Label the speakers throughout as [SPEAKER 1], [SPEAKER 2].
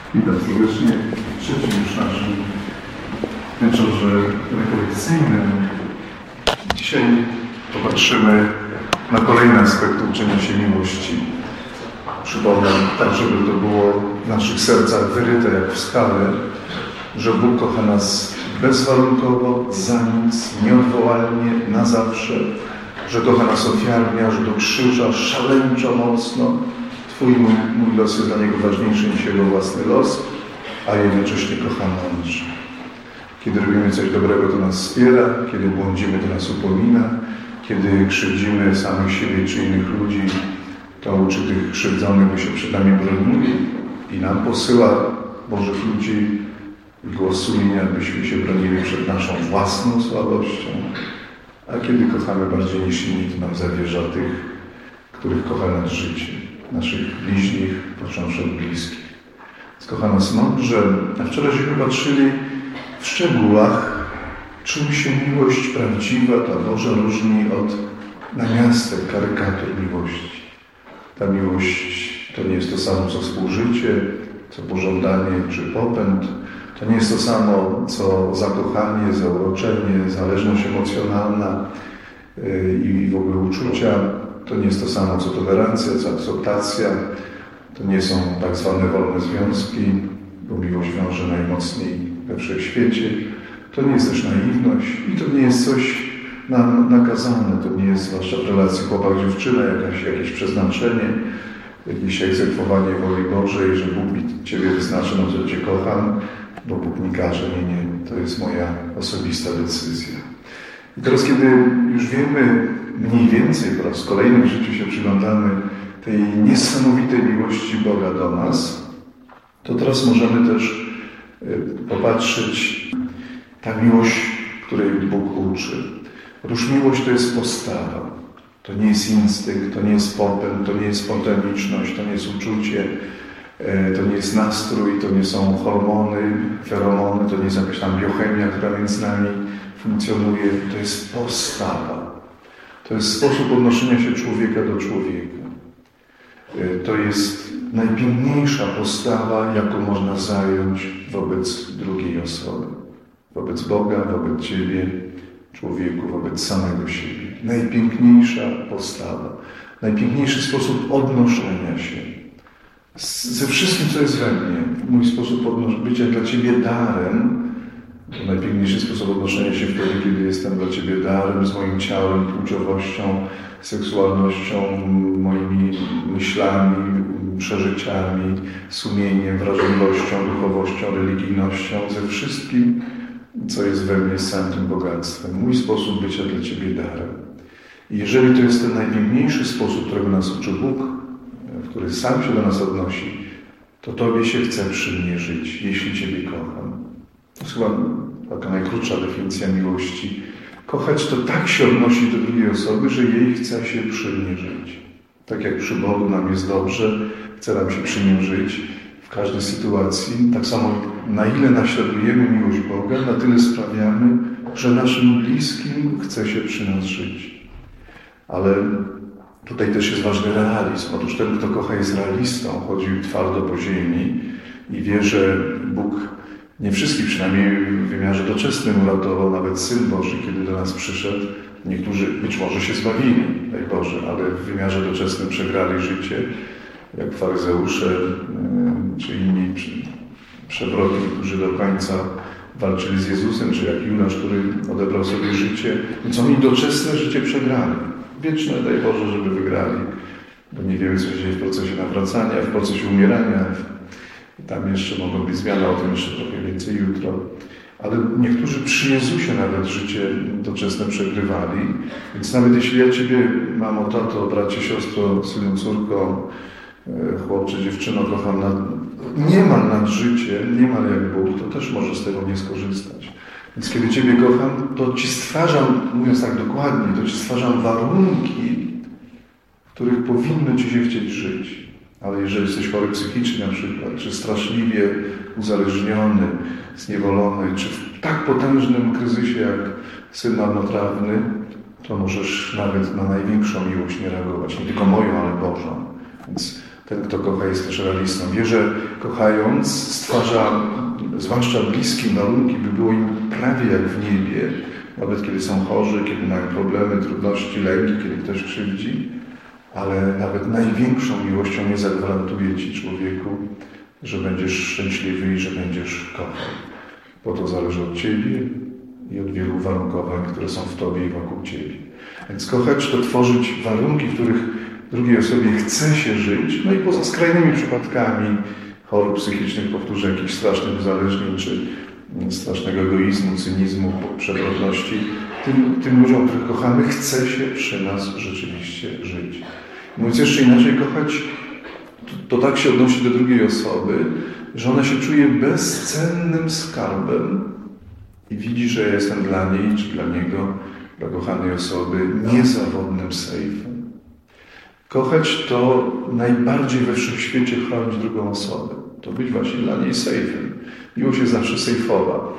[SPEAKER 1] Witam serdecznie w trzecim już naszym wieczorze rekolekcyjnym. Dzisiaj popatrzymy na kolejny aspekt uczenia się miłości. Przypomnę, tak żeby to było w naszych sercach wyryte jak w skale, że Bóg kocha nas bezwarunkowo, za nic, nieodwołalnie, na zawsze, że kocha nas ofiarnie, aż do krzyża, szaleńczo mocno. Twój mój los jest dla Niego ważniejszy niż Jego własny los, a jednocześnie kocha mądrze. Kiedy robimy coś dobrego, to nas wspiera, kiedy błądzimy, to nas upomina, kiedy krzywdzimy samych siebie czy innych ludzi, to uczy tych krzywdzonych, by się przed nami bronili i nam posyła Bożych ludzi i głos sumienia, byśmy się bronili przed naszą własną słabością. A kiedy kochamy bardziej niż inni, to nam zawierza tych, których kocha nas życie, naszych bliźnich, począwszy od bliskich. Kocha nas mądrze. A wczoraj żeśmy patrzyli w szczegółach, czym się miłość prawdziwa, ta Boża, różni od namiastek, karykatur miłości. Ta miłość to nie jest to samo, co współżycie, co pożądanie czy popęd. To nie jest to samo, co zakochanie, zauroczenie, zależność emocjonalna i w ogóle uczucia. To nie jest to samo, co tolerancja, co akceptacja. To nie są tak zwane wolne związki, bo miłość wiąże najmocniej we wszechświecie. To nie jest też naiwność i to nie jest coś nakazane. To nie jest, zwłaszcza w relacji chłopak-dziewczyna, jakieś przeznaczenie, jakieś egzekwowanie woli Bożej, że Bóg mi Ciebie wyznaczy, no to Cię kocham, bo Bóg mi każe. Nie, to jest moja osobista decyzja. I teraz, kiedy już wiemy mniej więcej, po raz kolejny w życiu się przyglądamy tej niesamowitej miłości Boga do nas, to teraz możemy też popatrzeć, ta miłość, której Bóg uczy. Otóż miłość to jest postawa. To nie jest instynkt, to nie jest popęd, to nie jest spontaniczność, to nie jest uczucie, to nie jest nastrój, to nie są hormony, feromony, to nie jest jakaś tam biochemia, która między nami funkcjonuje. To jest postawa. To jest sposób odnoszenia się człowieka do człowieka. To jest najpiękniejsza postawa, jaką można zająć wobec drugiej osoby. Wobec Boga, wobec Ciebie, człowieku, wobec samego siebie. Najpiękniejsza postawa. Najpiękniejszy sposób odnoszenia się. Ze wszystkim, co jest we mnie. Mój sposób bycia dla Ciebie darem. To najpiękniejszy sposób odnoszenia się wtedy, kiedy jestem dla Ciebie darem, z moim ciałem, płciowością, seksualnością, moimi myślami, przeżyciami, sumieniem, wrażliwością, duchowością, religijnością, ze wszystkim, co jest we mnie, z całym tym bogactwem. Mój sposób bycia dla Ciebie darem. I jeżeli to jest ten najpiękniejszy sposób, którego nas uczy Bóg, który sam się do nas odnosi, to Tobie się chce przy mnie żyć, jeśli Ciebie kocham. To jest chyba taka najkrótsza definicja miłości. Kochać to tak się odnosi do drugiej osoby, że jej chce się przy mnie żyć. Tak jak przy Bogu nam jest dobrze, chce nam się przy Nim żyć w każdej sytuacji. Tak samo na ile naśladujemy miłość Boga, na tyle sprawiamy, że naszym bliskim chce się przy nas żyć. Ale tutaj też jest ważny realizm. Otóż ten, kto kocha, jest realistą, chodził twardo po ziemi i wie, że Bóg nie wszystkich, przynajmniej w wymiarze doczesnym, uratował, nawet Syn Boży, kiedy do nas przyszedł. Niektórzy być może się zbawili, daj Boże, ale w wymiarze doczesnym przegrali życie, jak faryzeusze czy inni przewrotni, którzy do końca walczyli z Jezusem, czy jak Judasz, który odebrał sobie życie. Więc oni doczesne życie przegrali. Wieczne, daj Boże, żeby wygrali, bo nie wiemy, co się dzieje w procesie nawracania, w procesie umierania. Tam jeszcze mogą być zmiany, o tym jeszcze trochę więcej jutro. Ale niektórzy przy Jezusie nawet życie doczesne przegrywali. Więc nawet jeśli ja Ciebie, mamo, tato, bracie, siostro, synu, córko, chłopcze, dziewczyno, kocham niemal nad życie, niemal jak Bóg, to też możesz z tego nie skorzystać. Więc kiedy Ciebie kocham, to Ci stwarzam, mówiąc tak dokładnie, to Ci stwarzam warunki, w których powinno Ci się chcieć żyć. Ale jeżeli jesteś chory psychicznie na przykład, czy straszliwie uzależniony, zniewolony, czy w tak potężnym kryzysie jak syn marnotrawny, to możesz nawet na największą miłość nie reagować. Nie tylko moją, ale Bożą. Więc Ten, kto kocha, jest też realistą. Wie, że kochając stwarza, zwłaszcza bliskim, warunki, by było im prawie jak w niebie, nawet kiedy są chorzy, kiedy mają problemy, trudności, lęki, kiedy ktoś krzywdzi, ale nawet największą miłością nie zagwarantuje Ci, człowieku, że będziesz szczęśliwy i że będziesz kochał. Bo to zależy od Ciebie i od wielu uwarunkowań, które są w Tobie i wokół Ciebie. Więc kochać to tworzyć warunki, w których drugiej osobie chce się żyć, no i poza skrajnymi przypadkami chorób psychicznych, powtórzę, jakichś strasznych uzależnień, czy strasznego egoizmu, cynizmu, przewrotności, tym ludziom, których kochamy, chce się przy nas rzeczywiście żyć. Mówiąc jeszcze inaczej, kochać to tak się odnosi do drugiej osoby, że ona się czuje bezcennym skarbem i widzi, że ja jestem dla niej czy dla niego, dla kochanej osoby, niezawodnym sejfem. Kochać to najbardziej we wszechświecie chronić drugą osobę. To być właśnie dla niej sejfem. Miłość jest zawsze sejfowa.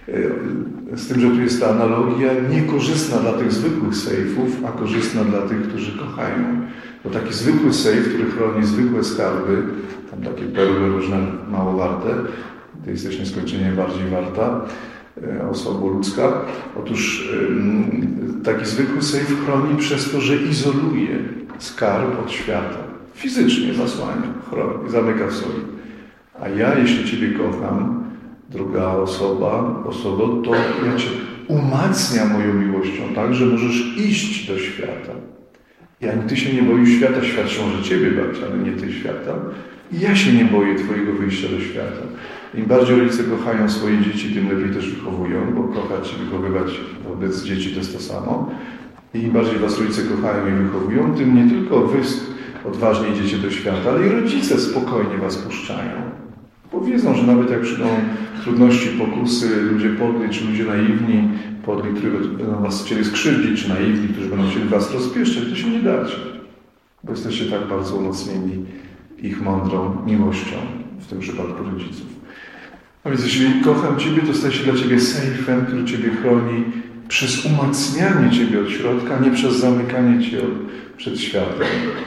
[SPEAKER 1] Z tym, że tu jest ta analogia niekorzystna dla tych zwykłych sejfów, a korzystna dla tych, którzy kochają. Bo taki zwykły sejf, który chroni zwykłe skarby, tam takie perły różne, mało warte, ty jesteś nieskończenie bardziej warta, osoba ludzka. Otóż taki zwykły sejf chroni przez to, że izoluje skarb od świata. Fizycznie zasłania, chroni, zamyka w sobie. A ja, jeśli Ciebie kocham, druga osoba, to ja Cię umacniam moją miłością, tak, że możesz iść do świata. Ty się nie boisz świata, świat się może Ciebie bać, ale nie Ty świata. I ja się nie boję Twojego wyjścia do świata. Im bardziej rodzice kochają swoje dzieci, tym lepiej też wychowują, bo kochać i wychowywać wobec dzieci to jest to samo. I im bardziej Was rodzice kochają i wychowują, tym nie tylko Wy odważnie idziecie do świata, ale i rodzice spokojnie Was puszczają. Bo wiedzą, że nawet jak przyjdą trudności, pokusy, ludzie podli, czy ludzie naiwni, podli, którzy będą Was chcieli skrzywdzić, czy naiwni, którzy będą chcieli Was rozpieszczać, to się nie dacie. Bo jesteście tak bardzo umocnieni ich mądrą miłością, w tym przypadku rodziców. A więc jeśli kocham Ciebie, to staję się dla Ciebie sejfem, który Ciebie chroni przez umacnianie Ciebie od środka, a nie przez zamykanie Cię przed światem.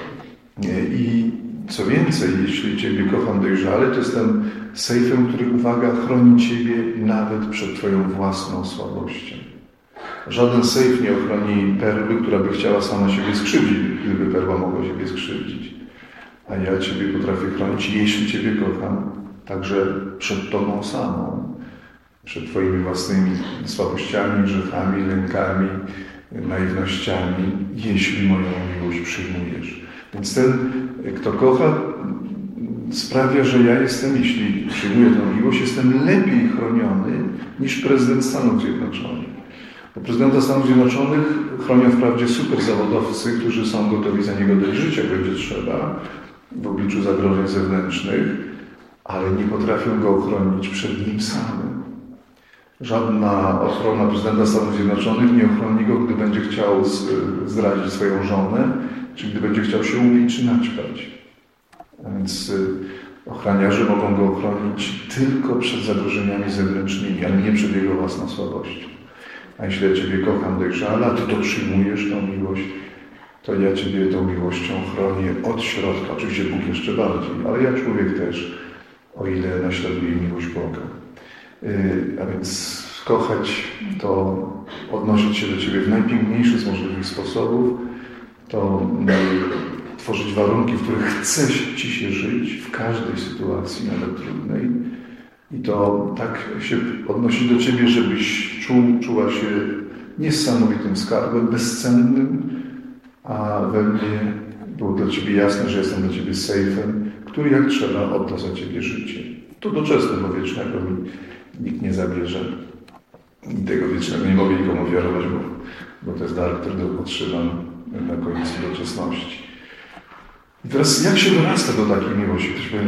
[SPEAKER 1] I co więcej, jeśli Ciebie kocham dojrzale, to jestem sejfem, który, uwaga, chroni Ciebie nawet przed Twoją własną słabością. Żaden sejf nie ochroni perły, która by chciała sama siebie skrzywdzić, gdyby perła mogła siebie skrzywdzić. A ja Ciebie potrafię chronić, jeśli Ciebie kocham, także przed Tobą samą, przed Twoimi własnymi słabościami, grzechami, lękami, naiwnościami, jeśli moją miłość przyjmujesz. Więc ten, kto kocha, sprawia, że ja jestem, jeśli przyjmuję tę miłość, jestem lepiej chroniony niż prezydent Stanów Zjednoczonych. Bo prezydenta Stanów Zjednoczonych chronią wprawdzie superzawodowcy, którzy są gotowi za niego dać życie, jak będzie trzeba, w obliczu zagrożeń zewnętrznych, ale nie potrafią go ochronić przed nim samym. Żadna ochrona prezydenta Stanów Zjednoczonych nie ochroni go, gdy będzie chciał zdradzić swoją żonę, czy gdy będzie chciał się upić czy naćpać. A więc ochroniarze mogą go ochronić tylko przed zagrożeniami zewnętrznymi, ale nie przed jego własną słabością. A jeśli ja Ciebie kocham dojrzale, a Ty to przyjmujesz, tą miłość, to ja Ciebie tą miłością chronię od środka. Oczywiście Bóg jeszcze bardziej, ale ja człowiek też, o ile naśladuję miłość Boga. A więc kochać to odnosić się do Ciebie w najpiękniejszy z możliwych sposobów, to tworzyć warunki, w których chce Ci się żyć w każdej sytuacji, nawet trudnej. I to tak się odnosi do Ciebie, żebyś czuła się niesamowitym skarbem, bezcennym, a we mnie było dla Ciebie jasne, że jestem dla Ciebie sejfem, który jak trzeba odda za Ciebie życie. To doczesne, bo wiecznego mi nikt nie zabierze. I tego wiecznego nie mogę nikomu ofiarować, bo to jest dar, który otrzymam na końcu doczesności. I teraz jak się dorasta do takiej miłości? Ktoś powie,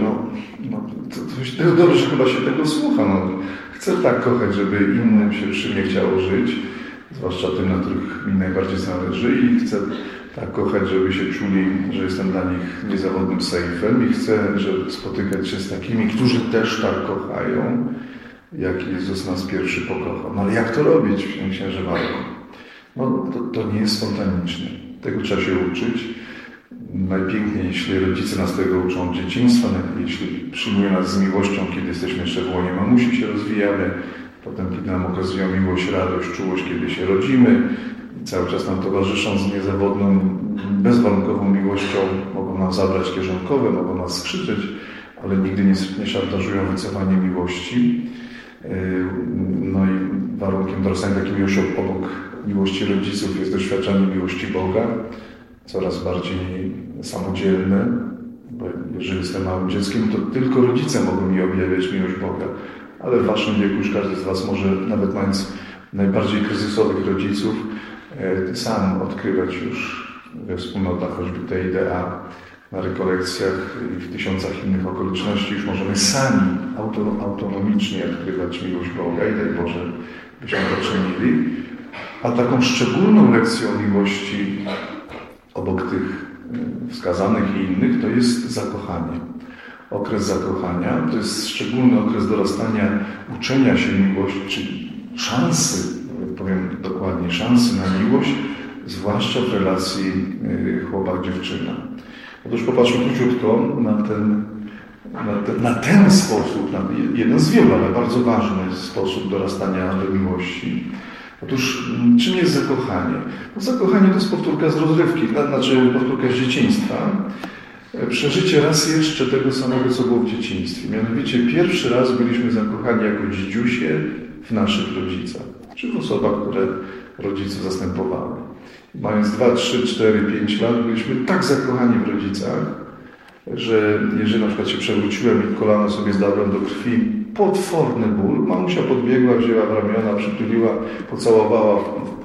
[SPEAKER 1] to dobrze, że chyba się tego słucha. Chcę tak kochać, żeby innym się przy mnie chciało żyć, zwłaszcza tym, na których mi najbardziej zależy, i chcę tak kochać, żeby się czuli, że jestem dla nich niezawodnym sejfem, i chcę spotykać się z takimi, którzy też tak kochają, jak Jezus nas pierwszy pokochał. No ale jak to robić, księże Marku? To nie jest spontaniczne. Tego trzeba się uczyć. najpiękniej, jeśli rodzice nas tego uczą od dzieciństwa, jeśli przyjmują nas z miłością, kiedy jesteśmy jeszcze w łonie mamusi, się rozwijamy, potem kiedy nam okazują miłość, radość, czułość, kiedy się rodzimy, i cały czas nam towarzyszą z niezawodną, bezwarunkową miłością, mogą nam zabrać kieszonkowe, mogą nas skrzyczeć, ale nigdy nie szantażują wycofaniem miłości. No i warunkiem dorastania takiej miłości obok miłości rodziców jest doświadczanie miłości Boga, coraz bardziej samodzielne, bo jeżeli jestem małym dzieckiem, to tylko rodzice mogą mi objawiać miłość Boga, ale w waszym wieku już każdy z was może, nawet mając najbardziej kryzysowych rodziców, sam odkrywać już we wspólnotach, choćby tej idea, na rekolekcjach i w tysiącach innych okoliczności już możemy sami autonomicznie odkrywać miłość Boga i daj Boże, byśmy to czynili. A taką szczególną lekcją miłości obok tych wskazanych i innych to jest zakochanie. Okres zakochania to jest szczególny okres dorastania, uczenia się miłości, czy szansy, powiem dokładnie, szansy na miłość, zwłaszcza w relacji chłopak-dziewczyna. Otóż popatrzmy króciutko na ten sposób, na jeden z wielu, ale bardzo ważny sposób dorastania do miłości. Otóż czym jest zakochanie? No, zakochanie to jest powtórka z rozrywki, znaczy powtórka z dzieciństwa. Przeżycie raz jeszcze tego samego, co było w dzieciństwie. Mianowicie pierwszy raz byliśmy zakochani jako dzidziusie w naszych rodzicach, czy w osobach, które rodziców zastępowały. Mając 2, 3, 4, 5 lat byliśmy tak zakochani w rodzicach, że jeżeli na przykład się przewróciłem i kolano sobie zdarłem do krwi, potworny ból, mamusia podbiegła, wzięła w ramiona, przytuliła, pocałowała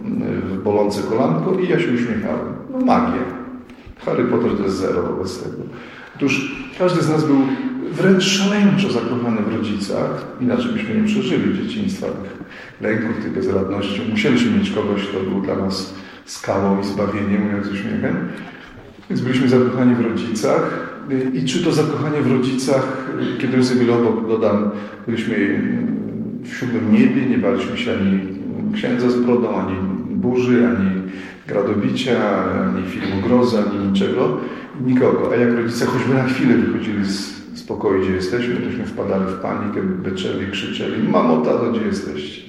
[SPEAKER 1] w bolące kolanko i ja się uśmiechałem. No magia. Harry Potter to jest zero wobec tego. Otóż każdy z nas był wręcz szaleńczo zakochany w rodzicach, inaczej byśmy nie przeżyli dzieciństwa, tych lęków, tych bezradności. Musieliśmy mieć kogoś, kto był dla nas skałą i zbawieniem, mówiąc z uśmiechem. Więc byliśmy zakochani w rodzicach. I czy to zakochanie w rodzicach, kiedy już sobie obok dodam, byliśmy w 7 niebie, nie baliśmy się ani księdza z brodą, ani burzy, ani gradobicia, ani filmu grozy, ani niczego, nikogo. A jak rodzice choćby na chwilę wychodzili z pokoju, gdzie jesteśmy, tośmy wpadali w panikę, beczeli, krzyczeli: mamo, tato, gdzie jesteście?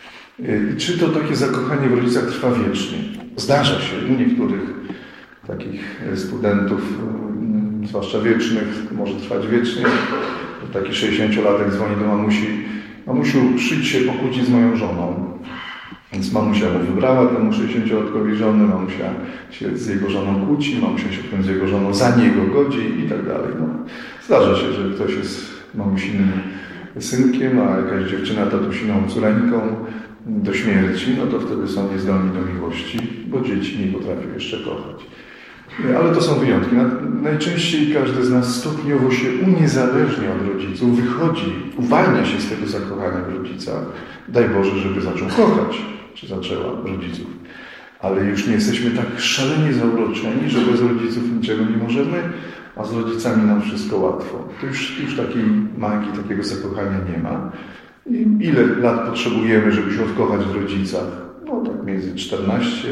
[SPEAKER 1] I czy to takie zakochanie w rodzicach trwa wiecznie? Zdarza się u niektórych takich studentów, zwłaszcza wiecznych, może trwać wiecznie. Taki 60-latek dzwoni do mamusi: mamusiu, przyjdź się pokłócić z moją żoną. Więc mamusia mu wybrała temu 60-latkowi żonę, mamusia się z jego żoną kłóci, mamusia się potem z jego żoną za niego godzi i tak dalej. No, zdarza się, że ktoś jest mamusinym synkiem, a jakaś dziewczyna tatusiną córeńką do śmierci, no to wtedy są niezdolni do miłości, bo dzieci nie potrafią jeszcze kochać. Ale to są wyjątki. Najczęściej każdy z nas stopniowo się uniezależnia od rodziców, wychodzi, uwalnia się z tego zakochania w rodzicach. Daj Boże, żeby zaczął kochać, czy zaczęła rodziców. Ale już nie jesteśmy tak szalenie zauroczeni, że bez rodziców niczego nie możemy, a z rodzicami nam wszystko łatwo. To już takiej magii, takiego zakochania nie ma. I ile lat potrzebujemy, żeby się odkochać w rodzicach? No tak między 14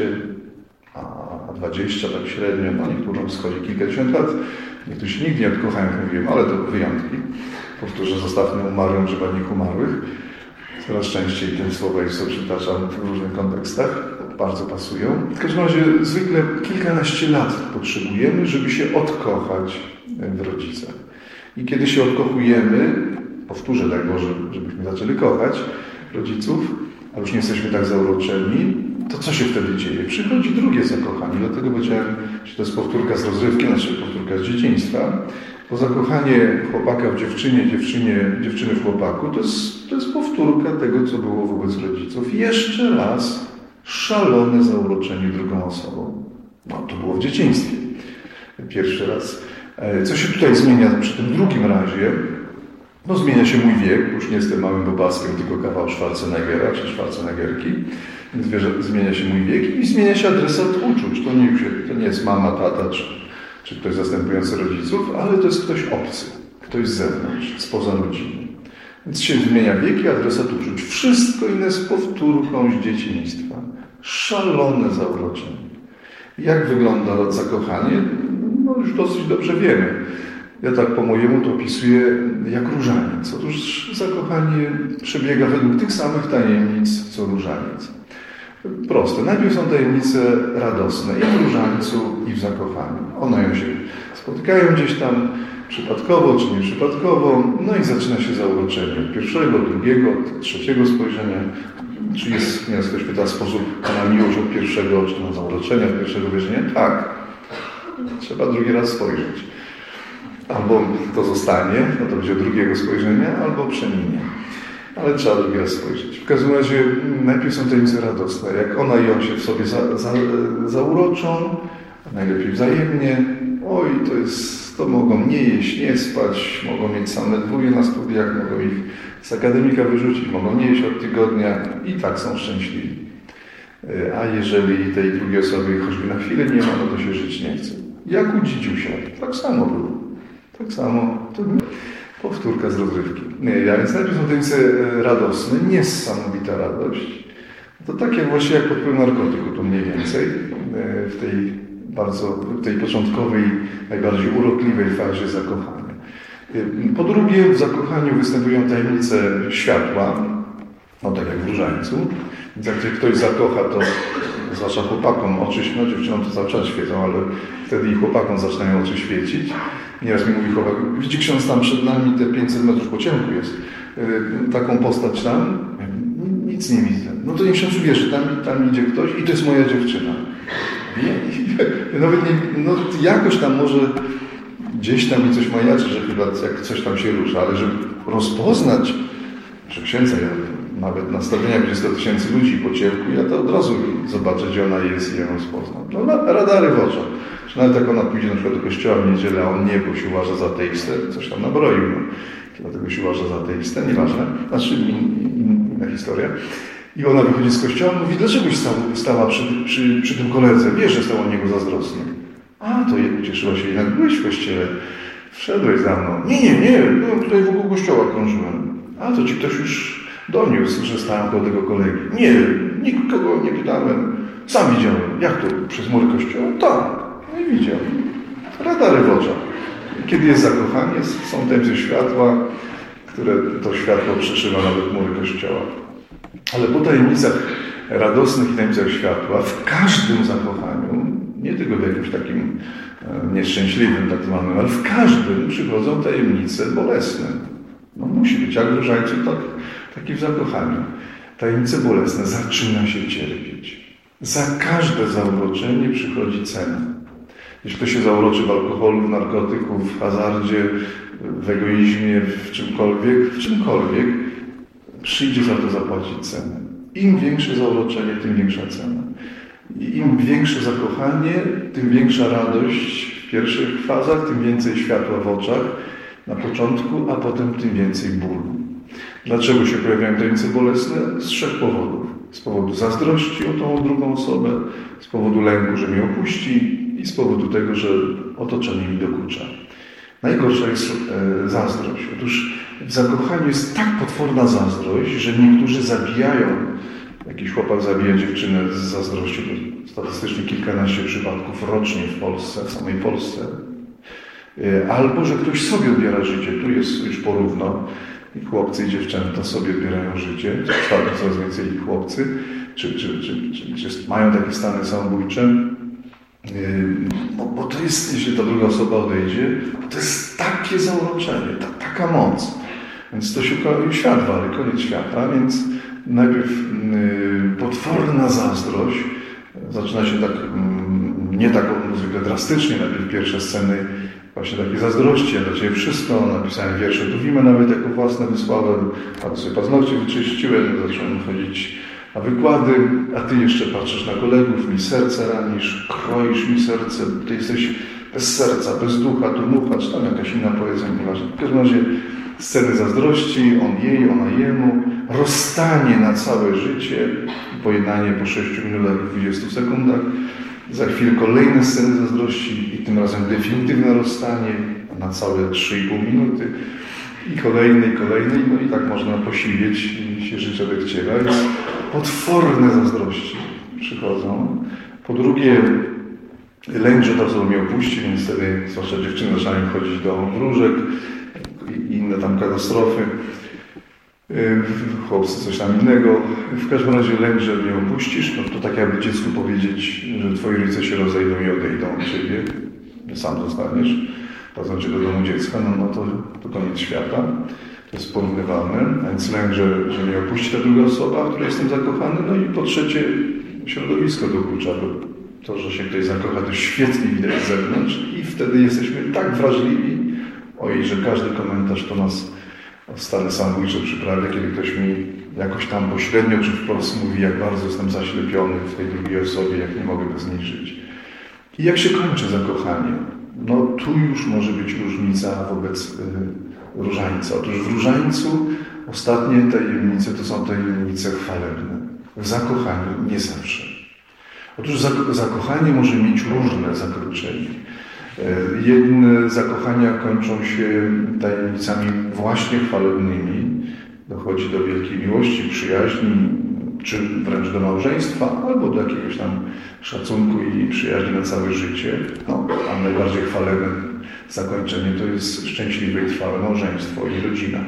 [SPEAKER 1] a 20, tak średnio, no niektórym schodzi kilkadziesiąt lat. Niektórzy nigdy nie odkochają, jak mówiłem, ale to wyjątki. Powtórzę, zostawmy umarłym żywadnik umarłych. Coraz częściej te słowa jeszcze przytaczam w różnych kontekstach, bardzo pasują. W każdym razie zwykle kilkanaście lat potrzebujemy, żeby się odkochać w rodzicach. I kiedy się odkochujemy, powtórzę, daj Boże, żebyśmy zaczęli kochać rodziców, a już nie jesteśmy tak zauroczeni, to co się wtedy dzieje? Przychodzi drugie zakochanie. Dlatego powiedziałem, że to jest powtórka z rozrywki, znaczy powtórka z dzieciństwa. Bo zakochanie chłopaka w dziewczynie, dziewczyny w chłopaku, to jest powtórka tego, co było wobec rodziców. Jeszcze raz szalone zauroczenie drugą osobą. No, to było w dzieciństwie. Pierwszy raz. Co się tutaj zmienia przy tym drugim razie? No, zmienia się mój wiek. Już nie jestem małym bobaskiem, tylko kawał Schwarzeneggera czy Schwarzeneggerki. Więc zmienia się mój wiek i zmienia się adresat uczuć. To nie jest mama, tata czy ktoś zastępujący rodziców, ale to jest ktoś obcy, ktoś z zewnątrz, spoza rodziny. Więc się zmienia wiek i adresat uczuć. Wszystko inne jest powtórką z dzieciństwa. Szalone zauroczenie. Jak wygląda zakochanie? no już dosyć dobrze wiemy. Ja tak po mojemu to opisuję jak różaniec. Otóż zakochanie przebiega według tych samych tajemnic, co różaniec. Proste. Najpierw są tajemnice radosne i w różańcu, i w zakochaniu. One się spotykają gdzieś tam przypadkowo, czy nieprzypadkowo, no i zaczyna się zauroczenie. Od pierwszego, drugiego, trzeciego spojrzenia. Czy jest, mnie ktoś pyta, sposób na miłość od pierwszego, czy na zauroczenia od pierwszego wejrzenia? Tak. Trzeba drugi raz spojrzeć. Albo to zostanie, no to będzie od drugiego spojrzenia, albo przeminie. Ale trzeba drugi raz spojrzeć. W każdym razie najpierw są tajemnice radosne. Jak ona i on się w sobie zauroczą, najlepiej wzajemnie, oj, to mogą nie jeść, nie spać, mogą mieć same dwóje na studiach, mogą ich z akademika wyrzucić, mogą nie jeść od tygodnia i tak są szczęśliwi. A jeżeli tej drugiej osoby choćby na chwilę nie ma, no to się żyć nie chce. Jak u dzidziusia. Tak samo było. Tak samo. To powtórka z rozrywki. A więc najpierw są tajemnice radosne, niesamowita radość. To tak jak właśnie jak pod wpływem narkotyku, to mniej więcej w tej początkowej, najbardziej urokliwej fazie zakochania. Po drugie, w zakochaniu występują tajemnice światła, no tak jak w różańcu. Więc jak ktoś zakocha, to zwłaszcza chłopakom oczy, no dziewczynom to cały czas świecą, ale wtedy i chłopakom zaczynają oczy świecić. Nieraz mi mówi chłopak, widzi ksiądz tam przed nami, te 500 metrów po ciemku jest, taką postać tam, nic nie widzę. No to niech ksiądz uwierzy, tam idzie ktoś i to jest moja dziewczyna. Nawet nie, no jakoś tam może gdzieś tam mi coś majaczy, że chyba jak coś tam się rusza, ale żeby rozpoznać, że księdza, nawet na stadionie będzie 100 000 ludzi po ciemku, ja to od razu zobaczę, gdzie ona jest i ją rozpoznam. No radary w oczach. Czy nawet jak ona pójdzie na przykład do kościoła w niedzielę, a on nie, bo się uważa za ateistę, coś tam nabroił, no. Dlatego się uważa za ateistę, nieważne, znaczy inna historia. I ona wychodzi z kościoła i mówi, dlaczegoś stała przy tym koledze, wiesz, że stał od niego zazdrosny. A, to ucieszyła się, jednak byłeś w kościele, wszedłeś za mną. Nie, byłem tutaj wokół kościoła, krążyłem. A, to ci ktoś już doniósł, że stałem koło tego kolegi. Nie, nikogo nie pytałem, sam widziałem. Jak to, przez mury kościoła? Tak, nie widział. Radary w oczach. Kiedy jest zakochanie, są tajemnice światła, które to światło przeszywa nawet mury kościoła. Ale po tajemnicach radosnych i tajemnicach światła, w każdym zakochaniu, nie tylko w jakimś takim nieszczęśliwym, tak zwanym, ale w każdym przychodzą tajemnice bolesne. No musi być, jak w różańcu, tak i w zakochaniu. Tajemnice bolesne, zaczyna się cierpieć. Za każde zauroczenie przychodzi cena. Jeśli ktoś się zauroczy w alkoholu, w narkotyku, w hazardzie, w egoizmie, w czymkolwiek, przyjdzie za to zapłacić cenę. Im większe zauroczenie, tym większa cena. I im większe zakochanie, tym większa radość w pierwszych fazach, tym więcej światła w oczach na początku, a potem tym więcej bólu. Dlaczego się pojawiają tajemnice bolesne? Z 3 powodów. Z powodu zazdrości o tą drugą osobę, z powodu lęku, że mnie opuści i z powodu tego, że otoczenie mi dokucza. Najgorsza jest zazdrość. Otóż w zakochaniu jest tak potworna zazdrość, że niektórzy zabijają, jakiś chłopak zabija dziewczynę z zazdrości, statystycznie kilkanaście przypadków rocznie w Polsce, w samej Polsce. Albo, że ktoś sobie odbiera życie. Tu jest już porówno. I chłopcy i dziewczęta sobie odbierają życie. Coraz więcej chłopcy. Czy mają takie stany samobójcze. Bo to jest, jeśli ta druga osoba odejdzie, to jest takie zauroczenie, taka moc. Więc to się świat wali, koniec świata, więc najpierw potworna zazdrość, zaczyna się tak, nie tak zwykle drastycznie, najpierw pierwsze sceny właśnie takie zazdrości, ja dla Ciebie wszystko, napisałem wiersze do Wimy nawet jako własne, wysłałem, a sobie paznokcie wyczyściłem, zacząłem chodzić na wykłady, a Ty jeszcze patrzysz na kolegów, mi serce ranisz, kroisz mi serce, Ty jesteś bez serca, bez ducha, tu mucha, czy tam jakaś inna poezja, nieważne. W każdym razie sceny zazdrości, on jej, ona jemu, rozstanie na całe życie, pojednanie po 6 minutach i 20 sekundach, za chwilę kolejne sceny zazdrości i tym razem definitywne rozstanie na całe 3,5 minuty i kolejne, no i tak można posilieć i się życie odechciewa. Więc potworne zazdrości przychodzą. Po drugie, Lęk, że ta osoba mnie opuści, więc wtedy zwłaszcza dziewczyny zaczynają chodzić do wróżek i inne tam katastrofy. Chłopcy coś tam innego. W każdym razie lęk, że mnie opuścisz, no to tak jakby dziecku powiedzieć, że twoi rodzice się rozejdą i odejdą od ciebie, sam zostaniesz, wchodzą cię do domu dziecka, no to koniec świata. To jest porównywalne. A więc lęk, że mnie opuści ta druga osoba, w której jestem zakochany. No i po trzecie środowisko dokucza. To, że się ktoś zakocha, to świetnie widać z zewnątrz i wtedy jesteśmy tak wrażliwi, że każdy komentarz to nas stany samobójcze przyprawia, kiedy ktoś mi jakoś tam pośrednio czy wprost mówi, jak bardzo jestem zaślepiony w tej drugiej osobie, jak nie mogę bez niej żyć. I jak się kończy zakochanie? No tu już może być różnica wobec różańca. Otóż w różańcu ostatnie tajemnice to są tajemnice chwalebne. W zakochaniu nie zawsze. Otóż zakochanie może mieć różne zakończenia. Jedne zakochania kończą się tajemnicami właśnie chwalebnymi. Dochodzi do wielkiej miłości, przyjaźni, czy wręcz do małżeństwa, albo do jakiegoś tam szacunku i przyjaźni na całe życie. No, a najbardziej chwalebne zakończenie to jest szczęśliwe i trwałe małżeństwo i rodzina.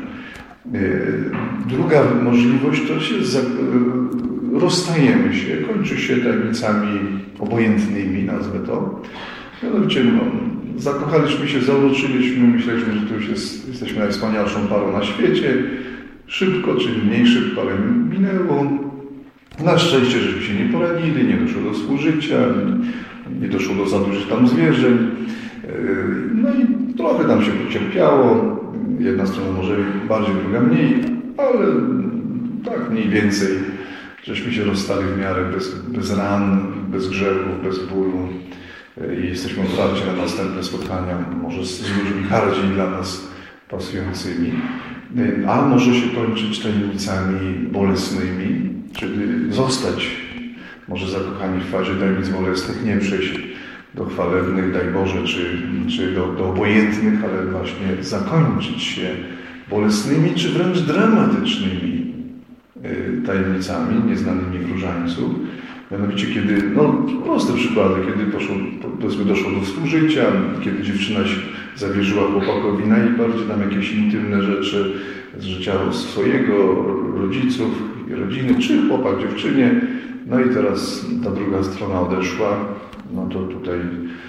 [SPEAKER 1] Druga możliwość to się rozstajemy się, kończy się tajemnicami obojętnymi, nazwę to. Mianowicie, zakochaliśmy się, zauroczyliśmy, myśleliśmy, że tu już jesteśmy najwspanialszą parą na świecie. Szybko, czy mniej szybko, ale minęło. Na szczęście, żeśmy się nie poradzili, nie doszło do współżycia, nie doszło do za dużych tam zwierzeń. No i trochę tam się pocierpiało. Jedna strona może bardziej, druga mniej, ale tak mniej więcej. Żeśmy się rozstali w miarę bez ran, bez grzechów, bez bólu. I jesteśmy otwarci na następne spotkania, może z ludźmi bardziej dla nas pasującymi. A może się kończyć tajemnicami bolesnymi, czyli zostać może zakochani w fazie tajemnic bolesnych, nie przejść do chwalebnych, daj Boże, czy do obojętnych, ale właśnie zakończyć się bolesnymi, czy wręcz dramatycznymi tajemnicami nieznanymi w różańcu. Mianowicie kiedy, proste przykłady, kiedy doszło do współżycia, kiedy dziewczyna się zawierzyła chłopakowi najbardziej tam jakieś intymne rzeczy z życia swojego, rodziców i rodziny, czy chłopak dziewczynie, no i teraz ta druga strona odeszła, no to tutaj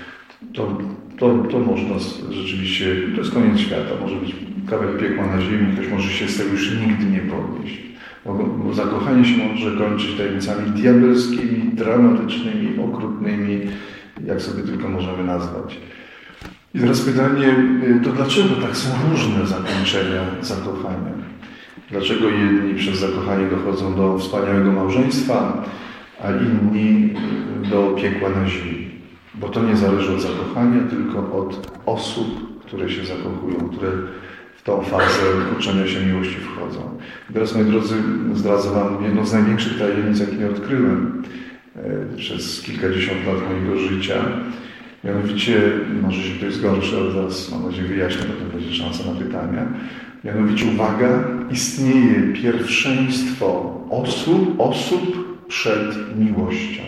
[SPEAKER 1] to można rzeczywiście, to jest koniec świata, może być kawałek piekła na ziemi, ktoś może się z tego już nigdy nie podnieść. Bo zakochanie się może kończyć tajemnicami diabelskimi, dramatycznymi, okrutnymi, jak sobie tylko możemy nazwać. I teraz pytanie, to dlaczego tak są różne zakończenia zakochania? Dlaczego jedni przez zakochanie dochodzą do wspaniałego małżeństwa, a inni do piekła na ziemi? Bo to nie zależy od zakochania, tylko od osób, które się zakochują, które w tą fazę uczenia się miłości wchodzą. I teraz, moi drodzy, zdradzę Wam jedną z największych tajemnic, jakie odkryłem przez kilkadziesiąt lat mojego życia. Mianowicie, może się ktoś zgorszy, ale zaraz mam nadzieję wyjaśnię, potem będzie szansa na pytania. Mianowicie, uwaga, istnieje pierwszeństwo osób przed miłością.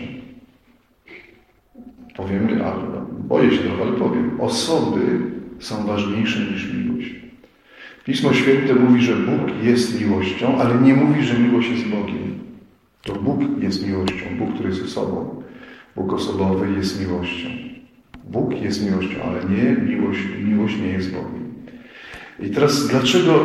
[SPEAKER 1] Powiem, ale boję się trochę, ale powiem. Osoby są ważniejsze niż miłość. Pismo Święte mówi, że Bóg jest miłością, ale nie mówi, że miłość jest Bogiem. To Bóg jest miłością, Bóg, który jest osobą. Bóg osobowy jest miłością. Bóg jest miłością, ale nie miłość nie jest Bogiem. I teraz dlaczego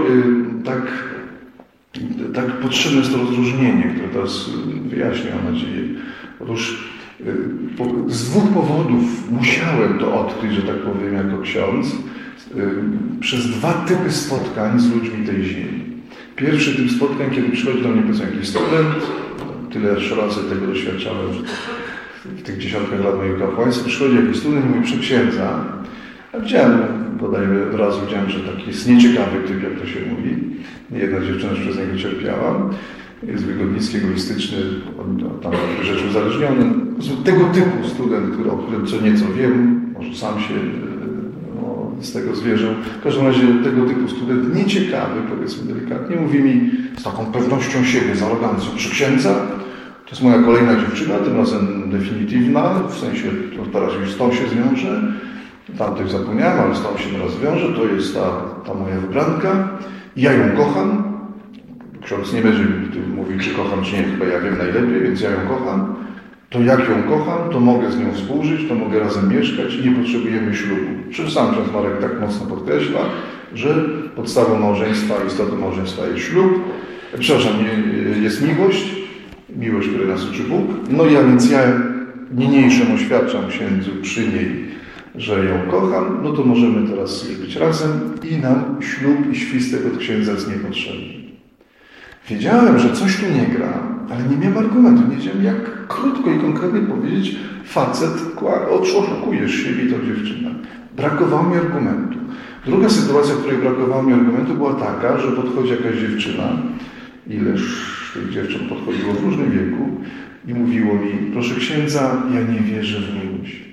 [SPEAKER 1] tak potrzebne jest to rozróżnienie, które teraz wyjaśnię, mam nadzieję. Otóż z dwóch powodów musiałem to odkryć, że tak powiem, jako ksiądz, przez dwa typy spotkań z ludźmi tej ziemi. Pierwszy typ spotkań, kiedy przychodzi do mnie jakiś student, tyle razy tego doświadczałem w tych dziesiątkach lat mojego kapłaństwa, przychodzi jakiś student i mówi: przy księdza, a widziałem, od razu widziałem, że taki jest nieciekawy typ, jak to się mówi. Jedna dziewczyna już przez niego cierpiała. Jest wygodnicki, egoistyczny, tam rzeczy uzależniony. Tego typu student, o którym co nieco wiem, może sam się z tego zwierzę. W każdym razie tego typu student nieciekawy, powiedzmy delikatnie, mówi mi z taką pewnością siebie, z arogancją: przy księdza?
[SPEAKER 2] To jest moja kolejna dziewczyna, tym razem definitywna, w sensie teraz już z tą się zwiążę. Tamtych zapomniałem, ale z tą się teraz wiąże. To jest ta moja wybranka. Ja ją kocham. Ksiądz nie będzie mówił, czy kocham, czy nie. Chyba ja wiem najlepiej, więc ja ją kocham. To jak ją kocham, to mogę z nią współżyć, to mogę razem mieszkać i nie potrzebujemy ślubu. Czy sam ksiądz Marek tak mocno podkreśla, że podstawą małżeństwa, istotą małżeństwa jest ślub. Przepraszam, jest miłość. Miłość, której nas uczy Bóg. No więc ja niniejszym oświadczam księdzu przy niej, że ją kocham, no to możemy teraz już być razem i nam ślub i świstek od księdza jest niepotrzebny. Wiedziałem, że coś tu nie gra, ale nie miałem argumentu. Nie wiedziałem, jak krótko i konkretnie powiedzieć, facet, oszukujesz siebie i tą dziewczynę. Brakowało mi argumentu. Druga sytuacja, w której brakowało mi argumentu, była taka, że podchodzi jakaś dziewczyna, ileż tych dziewcząt podchodziło w różnym wieku i mówiło mi, proszę księdza, ja nie wierzę w miłość.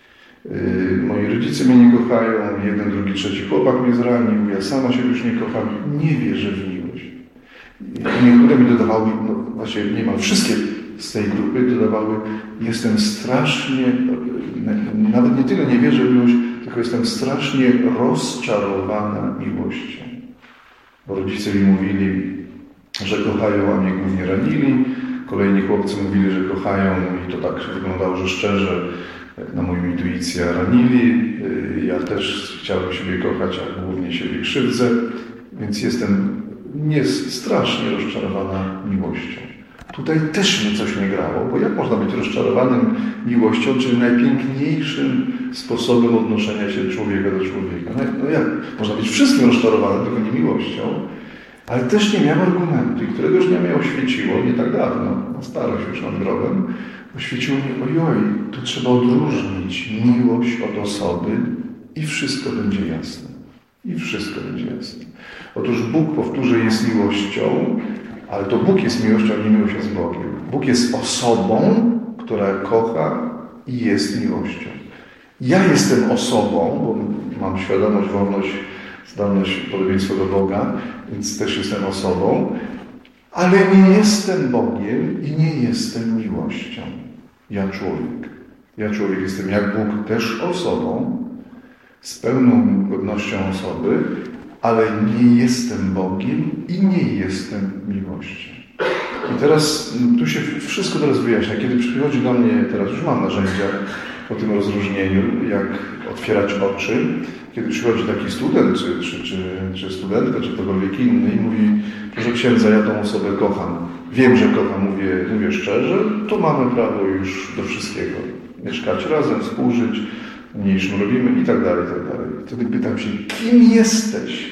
[SPEAKER 2] Moi rodzice mnie nie kochają, jeden, drugi, trzeci chłopak mnie zranił, ja sama się już nie kocham, nie wierzę w miłość. I niektóre mi dodawały, no właśnie niemal wszystkie z tej grupy dodawały, jestem strasznie, nawet nie tyle nie wierzę w miłość, tylko jestem strasznie rozczarowana miłością. Bo rodzice mi mówili, że kochają, a mnie głównie ranili. Kolejni chłopcy mówili, że kochają i to tak wyglądało, że szczerze, na moją intuicję ranili. Ja też chciałem siebie kochać, a głównie siebie krzywdzę, więc jestem strasznie rozczarowana miłością. Tutaj też mnie coś nie grało, bo jak można być rozczarowanym miłością, czyli najpiękniejszym sposobem odnoszenia się człowieka do człowieka? No jak? Można być wszystkim rozczarowanym, tylko nie miłością. Ale też nie miałem argumentu i któregoś dnia mnie oświeciło, nie tak dawno, na starość już nad grobem, oświeciło mnie, ojoj, to trzeba odróżnić miłość od osoby i wszystko będzie jasne. I wszystko będzie jasne. Otóż Bóg, powtórzę, jest miłością, ale to Bóg jest miłością, a nie miłość jest Bogiem. Bóg jest osobą, która kocha i jest miłością. Ja jestem osobą, bo mam świadomość, wolność, zdolność, podobieństwo do Boga, więc też jestem osobą, ale nie jestem Bogiem i nie jestem miłością. Ja człowiek jestem jak Bóg też osobą, z pełną godnością osoby, ale nie jestem Bogiem i nie jestem miłością. I teraz tu się wszystko teraz wyjaśnia. Kiedy przychodzi do mnie, teraz już mam narzędzia po tym rozróżnieniu, jak otwierać oczy, kiedy przychodzi taki student, czy studentka, czy ktokolwiek inny i mówi, proszę księdza, ja tą osobę kocham. Wiem, że kocham, mówię szczerze, to mamy prawo już do wszystkiego. Mieszkać razem, współżyć, mniejszym robimy i tak dalej, i tak dalej. Wtedy pytam się, kim jesteś?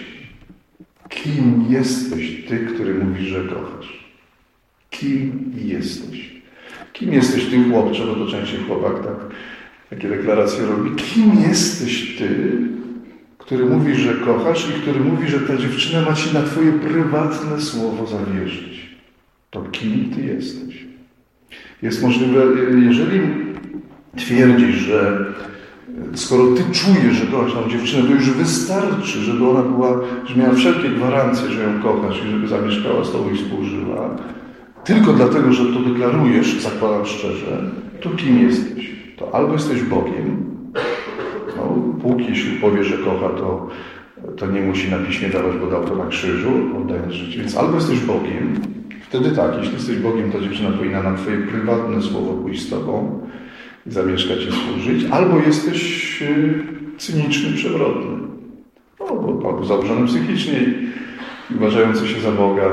[SPEAKER 2] Kim jesteś ty, który mówisz, że kochasz? Kim jesteś? Kim jesteś ty, chłopcze, bo to częściej chłopak takie deklaracje robi. Kim jesteś ty, który mówi, że kochasz i który mówi, że ta dziewczyna ma ci na twoje prywatne słowo zawierzyć? To kim ty jesteś? Jest możliwe, jeżeli twierdzisz, że skoro ty czujesz, że kochasz tą dziewczynę, to już wystarczy, żeby ona miała wszelkie gwarancje, że ją kochasz i żeby zamieszkała z tobą i współżyła, tylko dlatego, że to deklarujesz, zakładam szczerze, to kim jesteś? To albo jesteś Bogiem, no, Bóg jeśli powie, że kocha, to nie musi na piśmie dawać, bo dał to na krzyżu, oddając życie. Więc albo jesteś Bogiem, wtedy tak, jeśli jesteś Bogiem, to dziewczyna powinna na twoje prywatne słowo pójść z tobą i zamieszkać i służyć, albo jesteś cyniczny, przewrotny, albo zaburzony psychicznie i uważający się za Boga.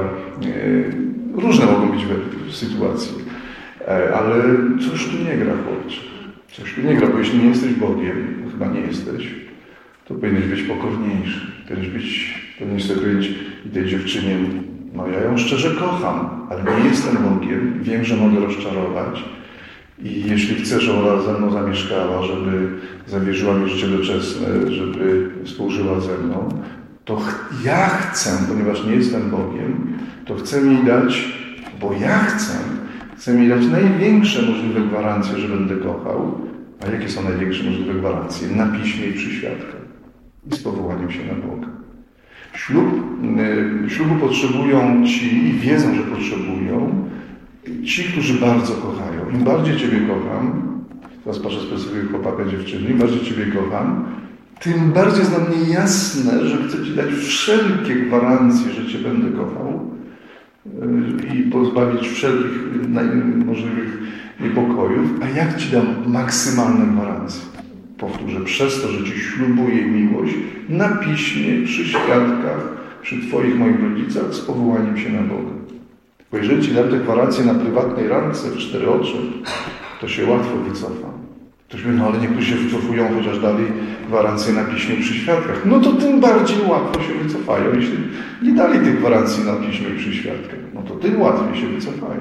[SPEAKER 2] Różne mogą być sytuacje, ale coś tu nie gra, chłopcze. Coś tu nie gra, bo jeśli nie jesteś Bogiem, chyba nie jesteś, to powinieneś być pokorniejszy. Powinieneś sobie powiedzieć i tej dziewczynie, no ja ją szczerze kocham, ale nie jestem Bogiem, wiem, że mogę rozczarować i jeśli chcę, żeby ona ze mną zamieszkała, żeby zawierzyła mi życie doczesne, żeby współżyła ze mną, to ja chcę, ponieważ nie jestem Bogiem, to chcę jej dać, bo ja chcę jej dać największe możliwe gwarancje, że będę kochał. A jakie są największe możliwe gwarancje? Na piśmie i przy świadkach. I z powołaniem się na Boga. Ślubu potrzebują ci i wiedzą, że potrzebują ci, którzy bardzo kochają, im bardziej Ciebie kocham, teraz patrzę z perspektywy chłopaka, dziewczyny, im bardziej Ciebie kocham, tym bardziej jest dla mnie jasne, że chcę Ci dać wszelkie gwarancje, że Cię będę kochał i pozbawić wszelkich możliwych niepokojów. A jak Ci dam maksymalne gwarancje? Powtórzę, przez to, że Ci ślubuję miłość na piśmie, przy świadkach, przy Twoich, moich rodzicach, z powołaniem się na Boga. Bo jeżeli Ci dam te gwarancje na prywatnej randce w 4 oczy, to się łatwo wycofa. Ktoś mówi, no ale niektórzy się wycofują, chociaż dali gwarancje na piśmie przy świadkach. No to tym bardziej łatwo się wycofają. Jeśli nie dali tych gwarancji na piśmie przy świadkach, no to tym łatwiej się wycofają.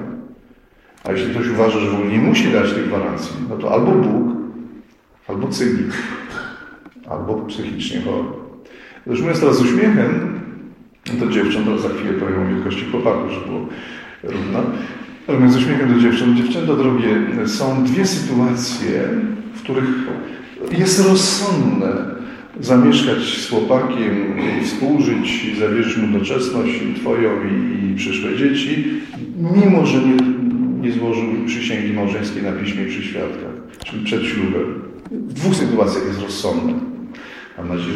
[SPEAKER 2] A jeśli ktoś uważa, że w ogóle nie musi dać tych gwarancji, no to albo Bóg, albo cynik, albo psychicznie chory. Już mówiąc teraz z uśmiechem, do dziewcząt, teraz za chwilę powiem o wielkości chłopaków, żeby było równo. Ale mówiąc z uśmiechem do dziewcząt, dziewczęta drogie, są 2 sytuacje, w których jest rozsądne zamieszkać z chłopakiem, współżyć i zawierzyć mu doczesność Twoją i przyszłe dzieci, mimo że nie złożył przysięgi małżeńskiej na piśmie przy świadkach, czyli przed ślubem. W 2 sytuacjach jest rozsądne. Mam nadzieję,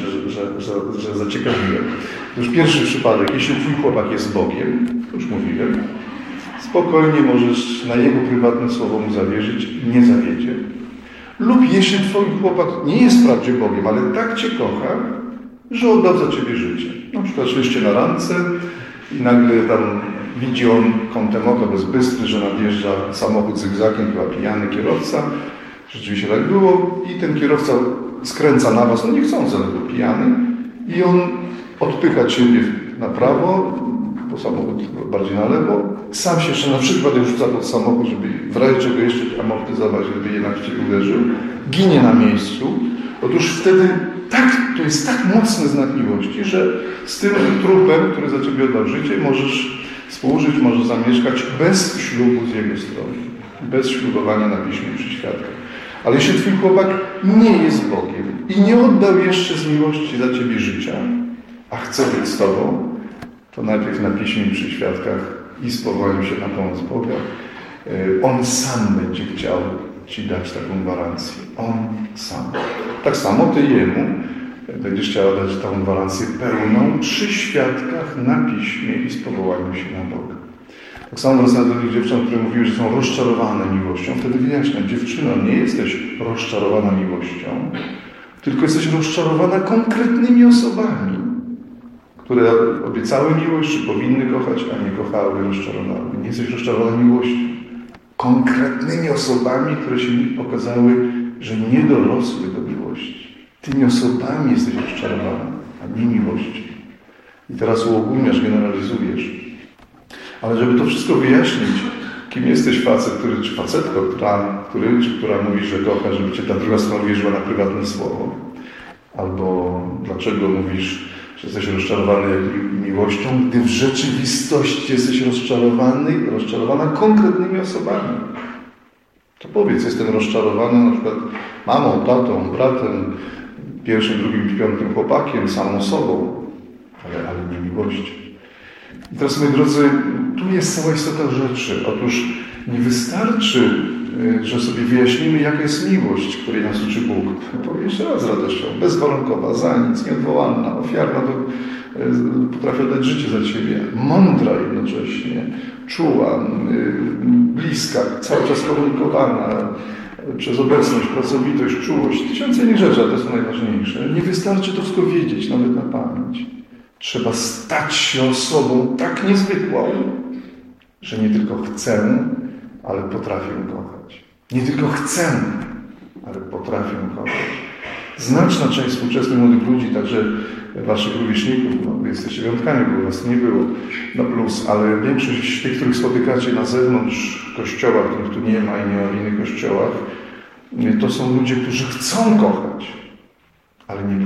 [SPEAKER 2] że zaciekawiłem. To już pierwszy przypadek. Jeśli Twój chłopak jest Bogiem, już mówiłem, spokojnie możesz na jego prywatne słowo mu zawierzyć, nie zawiedzie. Lub jeśli Twój chłopak nie jest wprawdzie Bogiem, ale tak Cię kocha, że oddał za Ciebie życie. Na przykład szliście na randce i nagle tam widzi on kątem oka, bo jest bystry, że nadjeżdża samochód zygzakiem, chyba pijany kierowca. Rzeczywiście tak było i ten kierowca skręca na Was, no niechcący, ale był pijany i on odpycha Ciebie na prawo, bo samochód bardziej na lewo, sam się jeszcze na przykład rzuca pod samochód, żeby w razie czego jeszcze amortyzować, żeby jednak w Ciebie uderzył, ginie na miejscu. Otóż wtedy to jest tak mocny znak miłości, że z tym trupem, który za Ciebie oddał życie, możesz współżyć, możesz zamieszkać bez ślubu z jego strony, bez ślubowania na piśmie przy świadkach. Ale jeśli Twój chłopak nie jest Bogiem i nie oddał jeszcze z miłości za Ciebie życia, a chce być z Tobą, to najpierw na piśmie przy świadkach i z powołaniem się na pomoc Boga, on sam będzie chciał Ci dać taką gwarancję. On sam. Tak samo Ty jemu będziesz chciał dać taką gwarancję pełną przy świadkach na piśmie i z powołaniem się na Boga. Tak samo wracając do tych dziewcząt, które mówiły, że są rozczarowane miłością, wtedy wyjaśniam, dziewczyno, nie jesteś rozczarowana miłością, tylko jesteś rozczarowana konkretnymi osobami, które obiecały miłość, czy powinny kochać, a nie kochały, rozczarowały. Nie jesteś rozczarowana miłością. Konkretnymi osobami, które się okazały, że nie dorosły do miłości. Tymi osobami jesteś rozczarowana, a nie miłością. I teraz uogólniasz, generalizujesz. Ale żeby to wszystko wyjaśnić, kim jesteś facet, czy facetka, która mówi, że kocha, żeby Cię ta druga strona wierzyła na prywatne słowo. Albo dlaczego mówisz, że jesteś rozczarowany miłością, gdy w rzeczywistości jesteś rozczarowana konkretnymi osobami. To powiedz, jestem rozczarowany na przykład mamą, tatą, bratem, 1., 2., 5. chłopakiem, samą sobą, ale nie miłością. I teraz, moi drodzy, tu jest cała istota rzeczy. Otóż nie wystarczy, że sobie wyjaśnimy, jaka jest miłość, której nas uczy Bóg. Powiem jeszcze raz radością, bezwarunkowa, za nic, nieodwołalna, ofiarna, potrafi oddać życie za Ciebie, mądra jednocześnie, czuła, bliska, cały czas komunikowana, przez obecność, pracowitość, czułość, 1000 innych rzeczy, ale to są najważniejsze. Nie wystarczy to wszystko wiedzieć, nawet na pamięć. Trzeba stać się osobą tak niezwykłą, że nie tylko chcę, ale potrafię kochać. Nie tylko chcę, ale potrafię kochać. Znaczna część współczesnych młodych ludzi, także Waszych rówieśników, no, jesteście wyjątkami, bo Was nie było, no plus, ale większość tych, których spotykacie na zewnątrz kościoła, których tu nie ma i nie ma w innych kościołach, to są ludzie, którzy chcą kochać, ale nie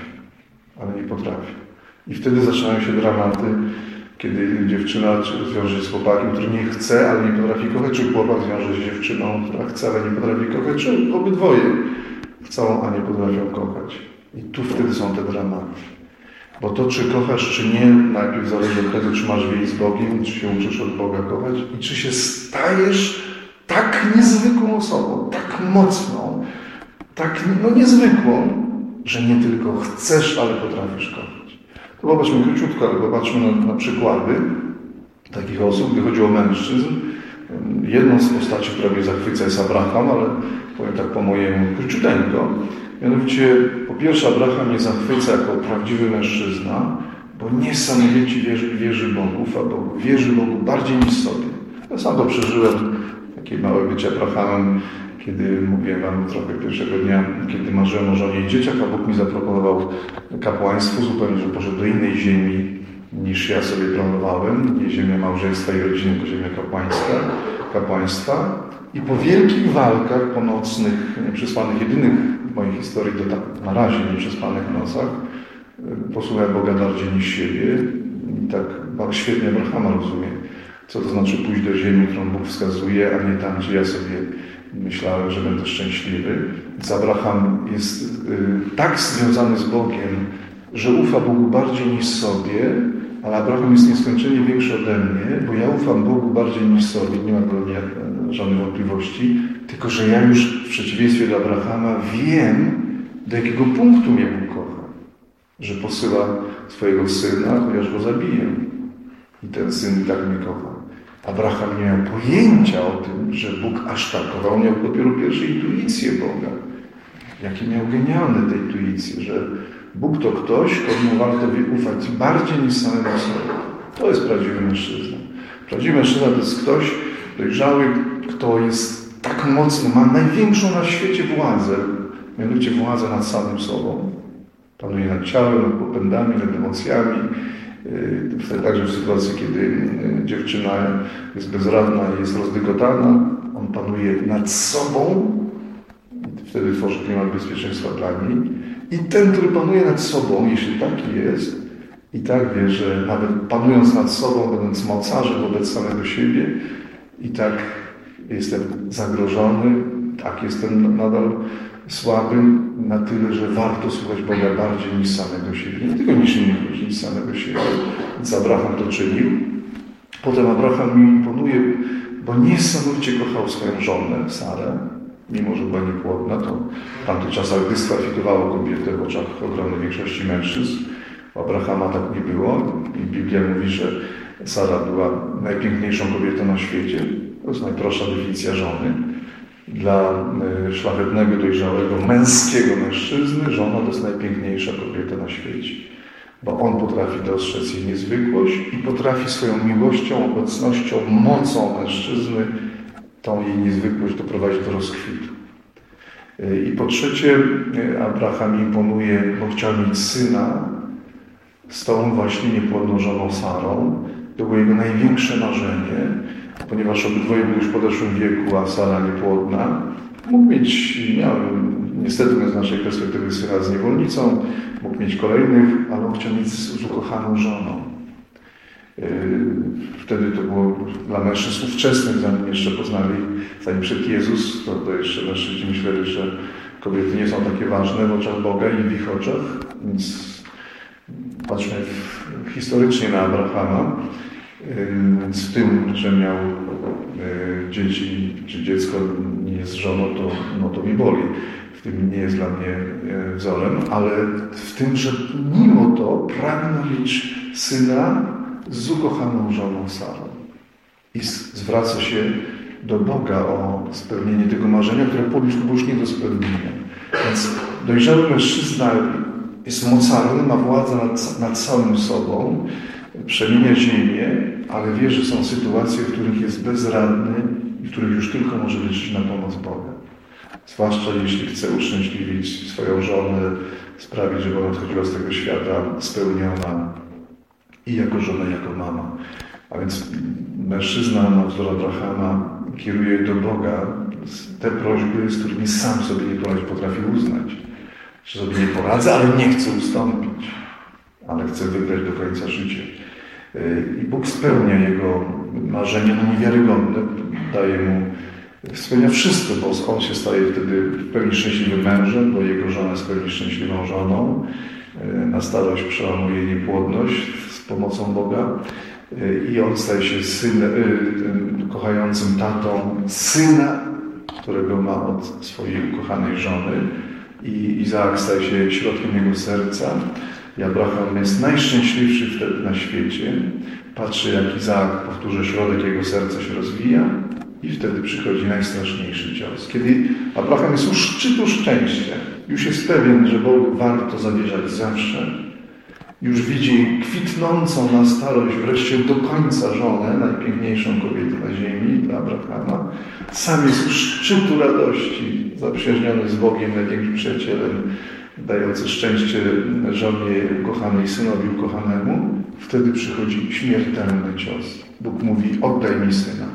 [SPEAKER 2] potrafią. I wtedy zaczynają się dramaty, kiedy dziewczyna zwiąże się z chłopakiem, który nie chce, ale nie potrafi kochać, czy chłopak zwiąże się z dziewczyną, która chce, ale nie potrafi kochać, czy obydwoje chcą, a nie potrafią kochać. I tu wtedy są te dramaty. Bo to, czy kochasz, czy nie, najpierw zależy od tego, czy masz więź z Bogiem, czy się uczysz od Boga kochać i czy się stajesz tak niezwykłą osobą, tak mocną, tak niezwykłą, że nie tylko chcesz, ale potrafisz kochać. To popatrzmy króciutko, ale popatrzmy na przykłady takich osób, gdy chodzi o mężczyzn. Jedną z postaci, która mnie zachwyca, jest Abraham, ale powiem tak po mojemu króciuteńko. Mianowicie, po pierwsze, Abraham mnie zachwyca jako prawdziwy mężczyzna, bo niesamowicie wierzy Bogu, a Bogu wierzy Bogu bardziej niż sobie. Ja sam to przeżyłem, takie małe bycie Abrahamem, kiedy mówiłem wam trochę pierwszego dnia, kiedy marzyłem o żonie i dzieciach, a Bóg mi zaproponował kapłaństwo, zupełnie, że poszedł do innej ziemi niż ja sobie planowałem, nie ziemia małżeństwa i rodziny, tylko ziemia kapłaństwa. I po wielkich walkach, po nocnych, nieprzespanych, jedynych w mojej historii na razie nieprzespanych nocach, posłuchałem Boga bardziej niż siebie i tak świetnie Abrahama rozumie, co to znaczy pójść do ziemi, którą Bóg wskazuje, a nie tam, gdzie ja sobie myślałem, że będę szczęśliwy. Więc Abraham jest tak związany z Bogiem, że ufa Bogu bardziej niż sobie, ale Abraham jest nieskończenie większy ode mnie, bo ja ufam Bogu bardziej niż sobie, nie ma żadnych wątpliwości, tylko że ja już w przeciwieństwie do Abrahama wiem, do jakiego punktu mnie Bóg kocha. Że posyła swojego syna, chociaż go zabiję. I ten syn tak mnie kocha. Abraham nie miał pojęcia o tym, że Bóg aż tak kochał. Miał dopiero pierwsze intuicje Boga. Jakie miał genialne te intuicje, że Bóg to ktoś, komu warto ufać bardziej niż samemu sobie. To jest prawdziwy mężczyzna. Prawdziwy mężczyzna to jest ktoś dojrzały, kto jest tak mocny, ma największą na świecie władzę, mianowicie władzę nad samym sobą. Panuje nad ciałem, nad popędami, nad emocjami. Wtedy także w sytuacji, kiedy dziewczyna jest bezradna i jest rozdygotana, on panuje nad sobą. Wtedy tworzy klimat bezpieczeństwa dla niej. I ten, który panuje nad sobą, jeśli taki jest, i tak wie, że nawet panując nad sobą, będąc mocarzem wobec samego siebie, i tak jestem zagrożony, tak jestem nadal słaby na tyle, że warto słuchać Boga bardziej niż samego siebie. Nie tylko niż innych ludzi, niż samego siebie. Więc Abraham to czynił. Potem Abraham mi imponuje, bo niesamowicie kochał swoją żonę, Sarę. Mimo że była niepłodna, to w tamtych czasach dyskwalifikowało kobietę w oczach ogromnej większości mężczyzn. U Abrahama tak nie było. I Biblia mówi, że Sara była najpiękniejszą kobietą na świecie. To jest najprostsza definicja żony. Dla szlachetnego, dojrzałego, męskiego mężczyzny żona to jest najpiękniejsza kobieta na świecie. Bo on potrafi dostrzec jej niezwykłość i potrafi swoją miłością, obecnością, mocą mężczyzny tą jej niezwykłość doprowadzić do rozkwitu. I po trzecie, Abraham imponuje, bo chciał mieć syna z tą właśnie niepłodną żoną Sarą. To było jego największe marzenie, ponieważ obydwoje byli już w podeszłym wieku, a Sara niepłodna. Miał niestety z naszej perspektywy syna z niewolnicą, mógł mieć kolejnych, ale on chciał mieć z ukochaną żoną. Wtedy to było dla mężczyzn ówczesnych, zanim jeszcze zanim przyszedł Jezus, to jeszcze mężczyźni myśleli, że kobiety nie są takie ważne w oczach Boga i w ich oczach. Więc patrzmy historycznie na Abrahama. Więc w tym, że miał dzieci, czy dziecko nie jest żoną, to mi boli. W tym nie jest dla mnie wzorem, ale w tym, że mimo to pragnął mieć syna z ukochaną żoną Sarą. I zwraca się do Boga o spełnienie tego marzenia, które było już nie do spełnienia. Więc dojrzały mężczyzna jest mocarny, ma władzę nad samym sobą, przemienia ziemię, ale wie, że są sytuacje, w których jest bezradny i w których już tylko może liczyć na pomoc Boga. Zwłaszcza jeśli chce uszczęśliwić swoją żonę, sprawić, żeby ona odchodziła z tego świata spełniona i jako żona, i jako mama. A więc mężczyzna na wzór Abrahama kieruje do Boga te prośby, z którymi sam sobie nie potrafi uznać. Że sobie nie poradzę, ale nie chcę ustąpić. Ale chcę wygrać do końca życia. I Bóg spełnia jego marzenia niewiarygodne. Spełnia wszystko, bo on się staje wtedy w pełni szczęśliwym mężem, bo jego żona jest w pełni szczęśliwą żoną. na starość przełamuje niepłodność z pomocą Boga i on staje się kochającym tatą syna, którego ma od swojej ukochanej żony, i Izaak staje się środkiem jego serca. I Abraham jest najszczęśliwszy wtedy na świecie. Patrzy, jak Izaak, powtórzę, środek jego serca się rozwija, i wtedy przychodzi najstraszniejszy cios. Kiedy Abraham jest u szczytu szczęścia, już jest pewien, że Bogu warto zawierzać zawsze, już widzi kwitnącą na starość wreszcie do końca żonę, najpiękniejszą kobietę na ziemi dla Abrahama. Sam jest u szczytu radości, zaprzyjaźniony z Bogiem, największym przyjacielem, dający szczęście żonie ukochanej, synowi ukochanemu. Wtedy przychodzi śmiertelny cios. Bóg mówi: oddaj mi syna.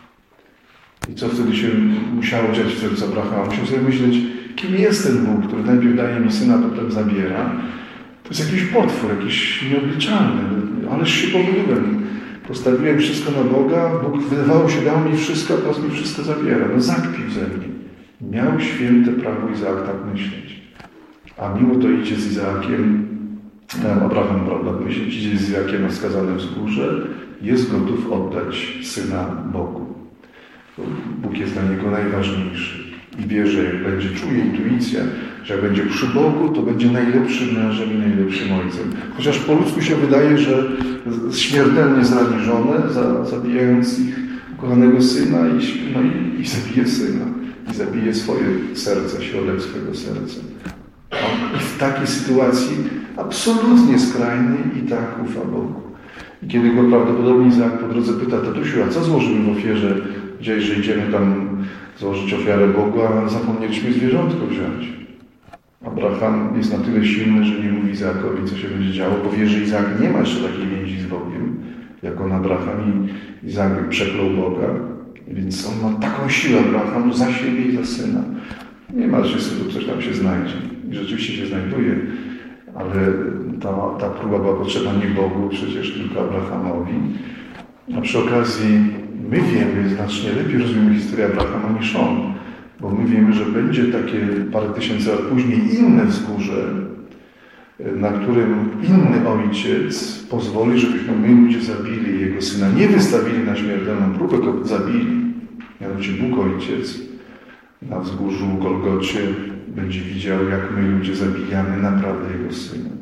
[SPEAKER 2] I co wtedy się musiało dziać w sercu Abrahama? Musiał sobie myśleć, kim jest ten Bóg, który najpierw daje mi syna, potem zabiera. To jest jakiś potwór, jakiś nieobliczalny. Ależ się pomyliłem. Postawiłem wszystko na Boga, Bóg wydawało się, dał mi wszystko, a teraz mi wszystko zabiera. No zakpił ze mnie. Miał święte prawo Izaak tak myśleć. A mimo to idzie z Izaakiem, Abraham, prawda, myśleć, idzie z Izaakiem na wskazanym wzgórze, jest gotów oddać syna Bogu. Bóg jest dla niego najważniejszy i wie, że jak będzie, czuje intuicja, że jak będzie przy Bogu, to będzie najlepszym mężem i najlepszym ojcem. Chociaż po ludzku się wydaje, że śmiertelnie zrani żonę, zabijając ich ukochanego syna i zabije syna. I zabije swoje serce, środek swojego serca. I w takiej sytuacji absolutnie skrajnej i tak ufa Bogu. I kiedy go prawdopodobnie Izaak po drodze pyta: tatusiu, a co złożymy w ofierze? Gdzieś, że idziemy tam złożyć ofiarę Bogu, a zapomnieliśmy zwierzątko wziąć. Abraham jest na tyle silny, że nie mówi Izaakowi, co się będzie działo, bo wie, że Izaak nie ma jeszcze takiej więzi z Bogiem, jak on Abraham, i Izaak przeklął Boga. Więc on ma taką siłę, Abraham, za siebie i za syna. Nie ma, że synu coś tam się znajdzie. I rzeczywiście się znajduje, ale ta próba była potrzebna nie Bogu, przecież tylko Abrahamowi. A przy okazji my wiemy, znacznie lepiej rozumiemy historię Abrahama niż on, bo my wiemy, że będzie takie parę tysięcy lat później inne wzgórze, na którym inny ojciec pozwoli, żebyśmy my ludzie zabili jego syna. Nie wystawili na śmiertelną próbę, go zabili. Mianowicie Bóg Ojciec na wzgórzu Golgocie będzie widział, jak my ludzie zabijamy naprawdę jego syna.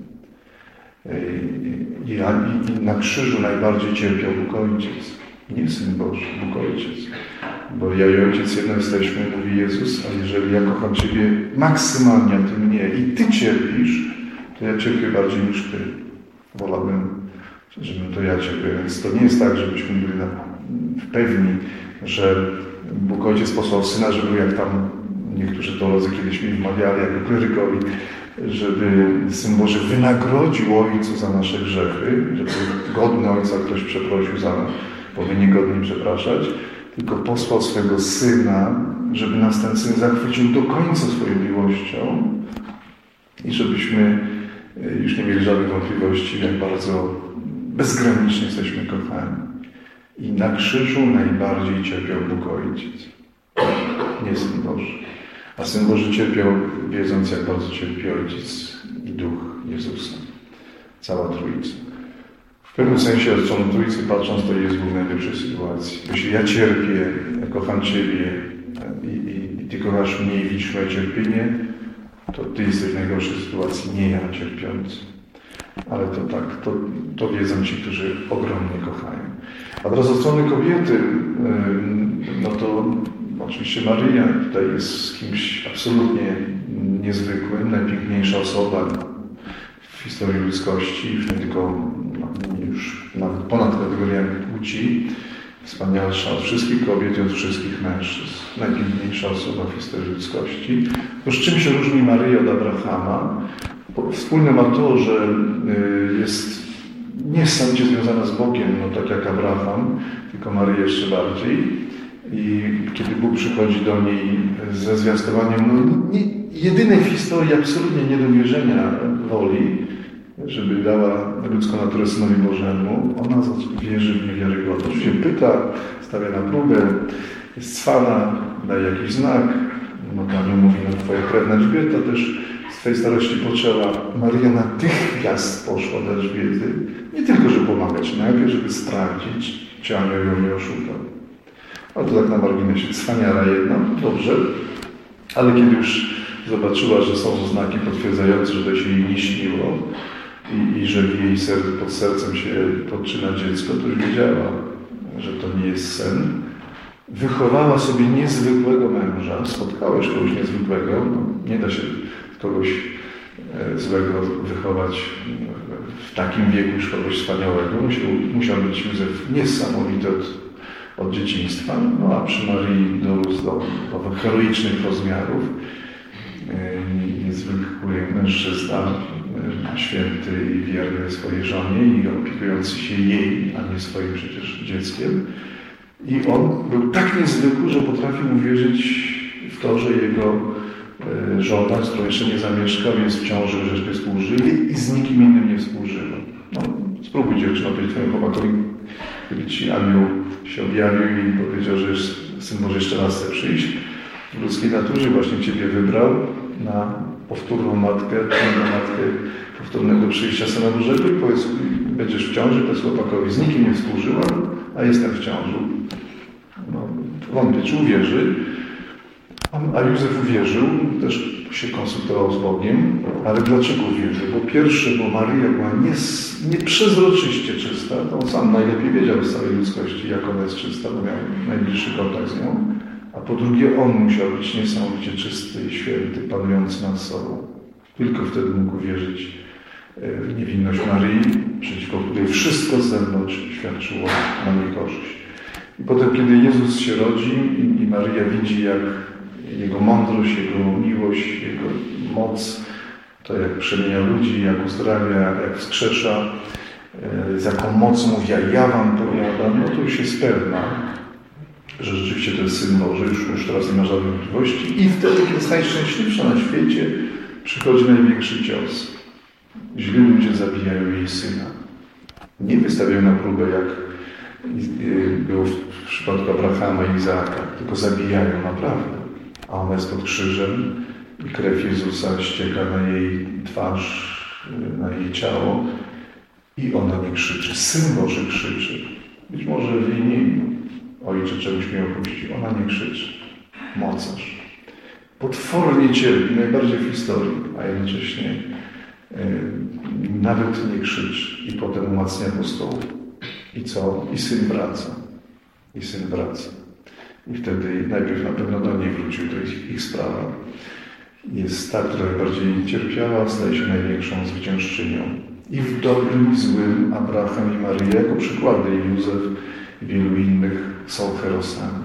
[SPEAKER 2] I na krzyżu najbardziej cierpiał Bóg Ojciec. Nie Syn Boży, Bóg Ojciec. Bo ja i Ojciec jedno jesteśmy, mówi Jezus, a jeżeli ja kocham Ciebie maksymalnie, a Ty mnie, i Ty cierpisz, to ja cierpię bardziej niż Ty. Wolałbym, żebym to ja cierpię. Więc to nie jest tak, żebyśmy byli pewni, że Bóg Ojciec posłał Syna, żeby jak tam niektórzy teolodzy kiedyś mi wmawiali jako klerykowi, żeby Syn Boży wynagrodził Ojcu za nasze grzechy, żeby godny Ojca ktoś przeprosił za nas, bo my niegodni przepraszać, tylko posłał swego Syna, żeby nas ten Syn zachwycił do końca swoją miłością i żebyśmy już nie mieli żadnych wątpliwości, jak bardzo bezgranicznie jesteśmy kochani. I na krzyżu najbardziej cierpiał Bóg Ojciec, nie Syn Boży. A Syn Boży cierpiał, wiedząc, jak bardzo cierpi Ojciec i Duch Jezusa. Cała Trójca. W pewnym sensie od strony Trójcy patrząc, to jest w najlepszej sytuacji. Jeśli ja cierpię, ja kocham Ciebie i Ty kochasz mnie i widzisz moje cierpienie, to Ty jesteś w najgorszej sytuacji, nie ja cierpiący. Ale to tak, to wiedzą ci, którzy ogromnie kochają. A teraz od strony kobiety, no to oczywiście Maryja tutaj jest kimś absolutnie niezwykłym, najpiękniejsza osoba w historii ludzkości, już nie tylko, już nawet ponad kategoriami płci, wspanialsza od wszystkich kobiet i od wszystkich mężczyzn, najpiękniejsza osoba w historii ludzkości. To z czym się różni Maryja od Abrahama? Wspólne ma to, że jest niesamowicie związana z Bogiem, no tak jak Abraham, tylko Maryja jeszcze bardziej. I kiedy Bóg przychodzi do niej ze zwiastowaniem jedynej w historii absolutnie nie do wierzenia woli, żeby dała ludzką naturę Synowi Bożemu, ona wierzy w niewiarygodność. Oczywiście pyta, stawia na próbę, jest cwana, daje jakiś znak. No tam mówi, no twoja krewna Elżbieta też swej starości poczęła, Maryja natychmiast poszła do Elżbiety, nie tylko, żeby pomagać, najpierw, żeby sprawdzić, czy anioł ją nie oszukał. Ale to tak na marginesie, cwaniara jedna, dobrze, ale kiedy już zobaczyła, że są znaki potwierdzające, że to się jej nie śniło i że w jej pod sercem się podczyna dziecko, to już wiedziała, że to nie jest sen. Wychowała sobie niezwykłego męża, spotkała już kogoś niezwykłego, nie da się kogoś złego wychować w takim wieku już kogoś wspaniałego. Musiał być Józef niesamowity od dzieciństwa, no a przy Maryi dorósł do heroicznych rozmiarów. Niezwykły mężczyzna, święty i wierny swojej żonie i opiekujący się jej, a nie swoim przecież dzieckiem. I on był tak niezwykły, że potrafił uwierzyć w to, że jego żona, z którą jeszcze nie zamieszkał, jest w ciąży, że współżyje i z nikim innym nie współżywa. No, spróbuj dziewczyno powiedzieć twojemu chłopakowi, gdy ci anioł się objawił i powiedział, że Syn Boży jeszcze raz chce przyjść. W ludzkiej naturze właśnie Ciebie wybrał na powtórną matkę, powtórnego przyjścia Syna Bożego i powiedz, będziesz w ciąży, powiedz chłopakowi, z nikim nie współżyłam, a jestem w ciąży. No, wątpię, czy uwierzy. A Józef uwierzył, też się konsultował z Bogiem, ale dlaczego uwierzył? Po pierwsze, bo Maryja była nieprzezroczyście czysta, to on sam najlepiej wiedział z całej ludzkości, jak ona jest czysta, bo miał najbliższy kontakt z nią. A po drugie, on musiał być niesamowicie czysty i święty, panujący nad sobą. Tylko wtedy mógł uwierzyć w niewinność Maryi, przeciwko której wszystko z zewnątrz świadczyło na niekorzyść. I potem, kiedy Jezus się rodzi i Maryja widzi, jak Jego mądrość, Jego miłość, Jego moc, to jak przemienia ludzi, jak uzdrawia, jak wskrzesza, z jaką mocą mówi, ja wam powiadam, no to już jest pewna, że rzeczywiście to jest Syn Boży, już teraz nie ma żadnej wątpliwości. I wtedy, kiedy jest najszczęśliwsza na świecie, przychodzi największy cios. Źli ludzie zabijają jej Syna. Nie wystawiają na próbę, jak było w przypadku Abrahama i Izaaka, tylko zabijają naprawdę. A ona jest pod krzyżem i krew Jezusa ścieka na jej twarz, na jej ciało i ona nie krzyczy. Syn Boży krzyczy. Być może w imieniu Ojcze, czegoś mnie opuścił. Ona nie krzyczy. Mocarz. Potwornie cierpi, najbardziej w historii, a jednocześnie nawet nie krzyczy. I potem umacnia apostołów. I co? I Syn wraca. I Syn wraca. I wtedy najpierw na pewno do niej wrócił, to jest ich sprawa. Jest ta, która najbardziej cierpiała, staje się największą zwyciężczynią. I w dobrym, i złym Abraham i Maryja, jako przykłady, i Józef, i wielu innych są herosami.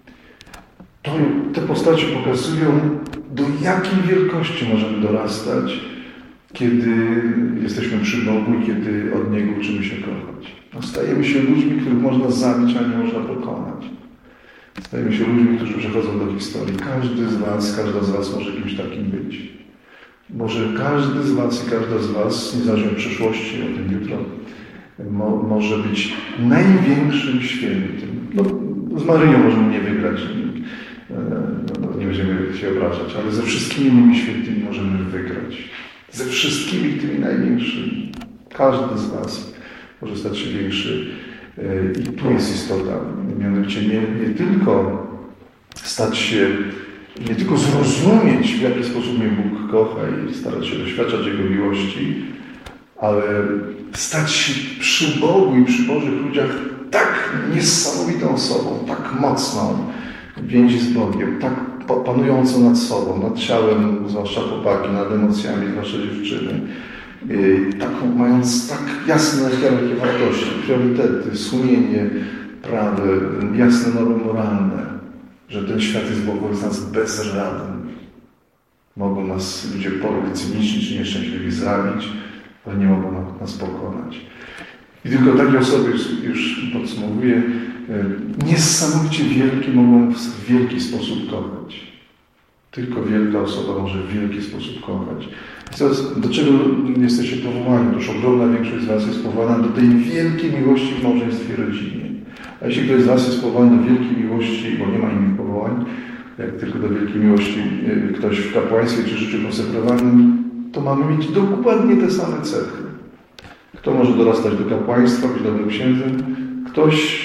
[SPEAKER 2] Te postacie pokazują, do jakiej wielkości możemy dorastać, kiedy jesteśmy przy Bogu i kiedy od Niego uczymy się kochać. No, stajemy się ludźmi, których można zabić, a nie można pokonać. Stajemy się ludźmi, którzy przechodzą do historii. Każdy z was, każda z was może kimś takim być. Może każdy z was i każda z was, niezależnie od przyszłości, o tym jutro, może być największym świętym. No, z Maryją możemy nie wygrać, nie będziemy się obrażać, ale ze wszystkimi innymi świętymi możemy wygrać. Ze wszystkimi tymi największymi. Każdy z was może stać się większy. I tu jest istota. Mianowicie nie tylko stać się, nie tylko zrozumieć, w jaki sposób mnie Bóg kocha i starać się doświadczać Jego miłości, ale stać się przy Bogu i przy Bożych ludziach tak niesamowitą osobą, tak mocną w więzi z Bogiem, tak panującą nad sobą, nad ciałem, zwłaszcza chłopaki, nad emocjami, zwłaszcza dziewczyny, mając tak jasne hierarchie wartości, priorytety, sumienie prawe, jasne normy moralne, że ten świat jest wobec nas bezradny. Mogą nas ludzie porobić cyniczni czy nieszczęśliwi zabić, ale nie mogą nas pokonać. I tylko takie osoby, już podsumowuję, niesamowicie wielkie mogą w wielki sposób kochać. Tylko wielka osoba może w wielki sposób kochać. Do czego jesteście powołani? Otóż ogromna większość z was jest powołana do tej wielkiej miłości w małżeństwie i rodzinie. A jeśli ktoś z was jest powołany do wielkiej miłości, bo nie ma innych powołań, jak tylko do wielkiej miłości ktoś w kapłaństwie czy życiu konsekrowanym, to mamy mieć dokładnie te same cechy. Kto może dorastać do kapłaństwa, być dobrym księdzem? Ktoś,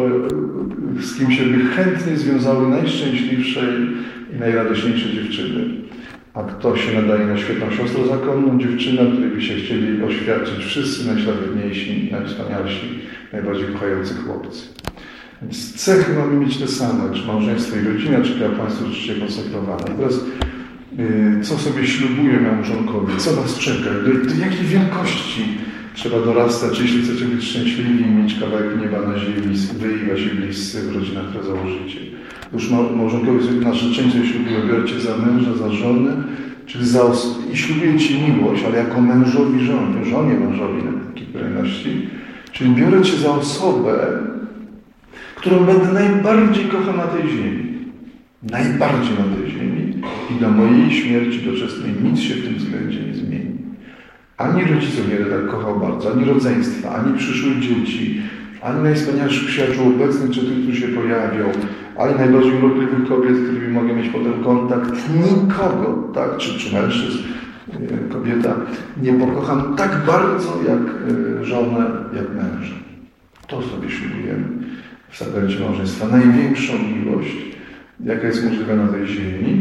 [SPEAKER 2] z kim się by chętnie związały najszczęśliwsze i najradośniejsze dziewczyny. A kto się nadaje na świetną siostrę zakonną, dziewczyna, której by się chcieli oświadczyć wszyscy najśladowniejsi, najwspanialsi, najbardziej kochający chłopcy. Więc cechy mamy mieć te same, czy małżeństwo i rodzina, czy kapłaństwo, czy życie konsekrowane. I teraz, co sobie ślubuje małżonkowi, co was czeka, do jakiej wielkości trzeba dorastać, jeśli chcecie być szczęśliwi i mieć kawałek nieba na ziemi, wy i wasi bliscy w rodzinach, które założycie. Już małżonkowie sobie narzeczeństwo ślubują, biorę cię za męża, za żonę, i ślubuję ci miłość, ale jako mężowi żonie mężowi na takiej kolejności. Czyli biorę cię za osobę, którą będę najbardziej kochał na tej ziemi. Najbardziej na tej ziemi. I do mojej śmierci doczesnej nic się w tym względzie nie zmieni. Ani rodziców nie będę tak kochał bardzo, ani rodzeństwa, ani przyszłych dzieci, ani najwspanialszych przyjaciół obecnych, czy tych, którzy się pojawią, ani najbardziej urokliwych kobiet, z którymi mogę mieć potem kontakt. Nikogo, tak? Czy mężczyzn, kobieta, nie pokocham tak bardzo jak żonę, jak męża. To sobie ślubujemy w sakramencie małżeństwa. Największą miłość, jaka jest możliwa na tej ziemi.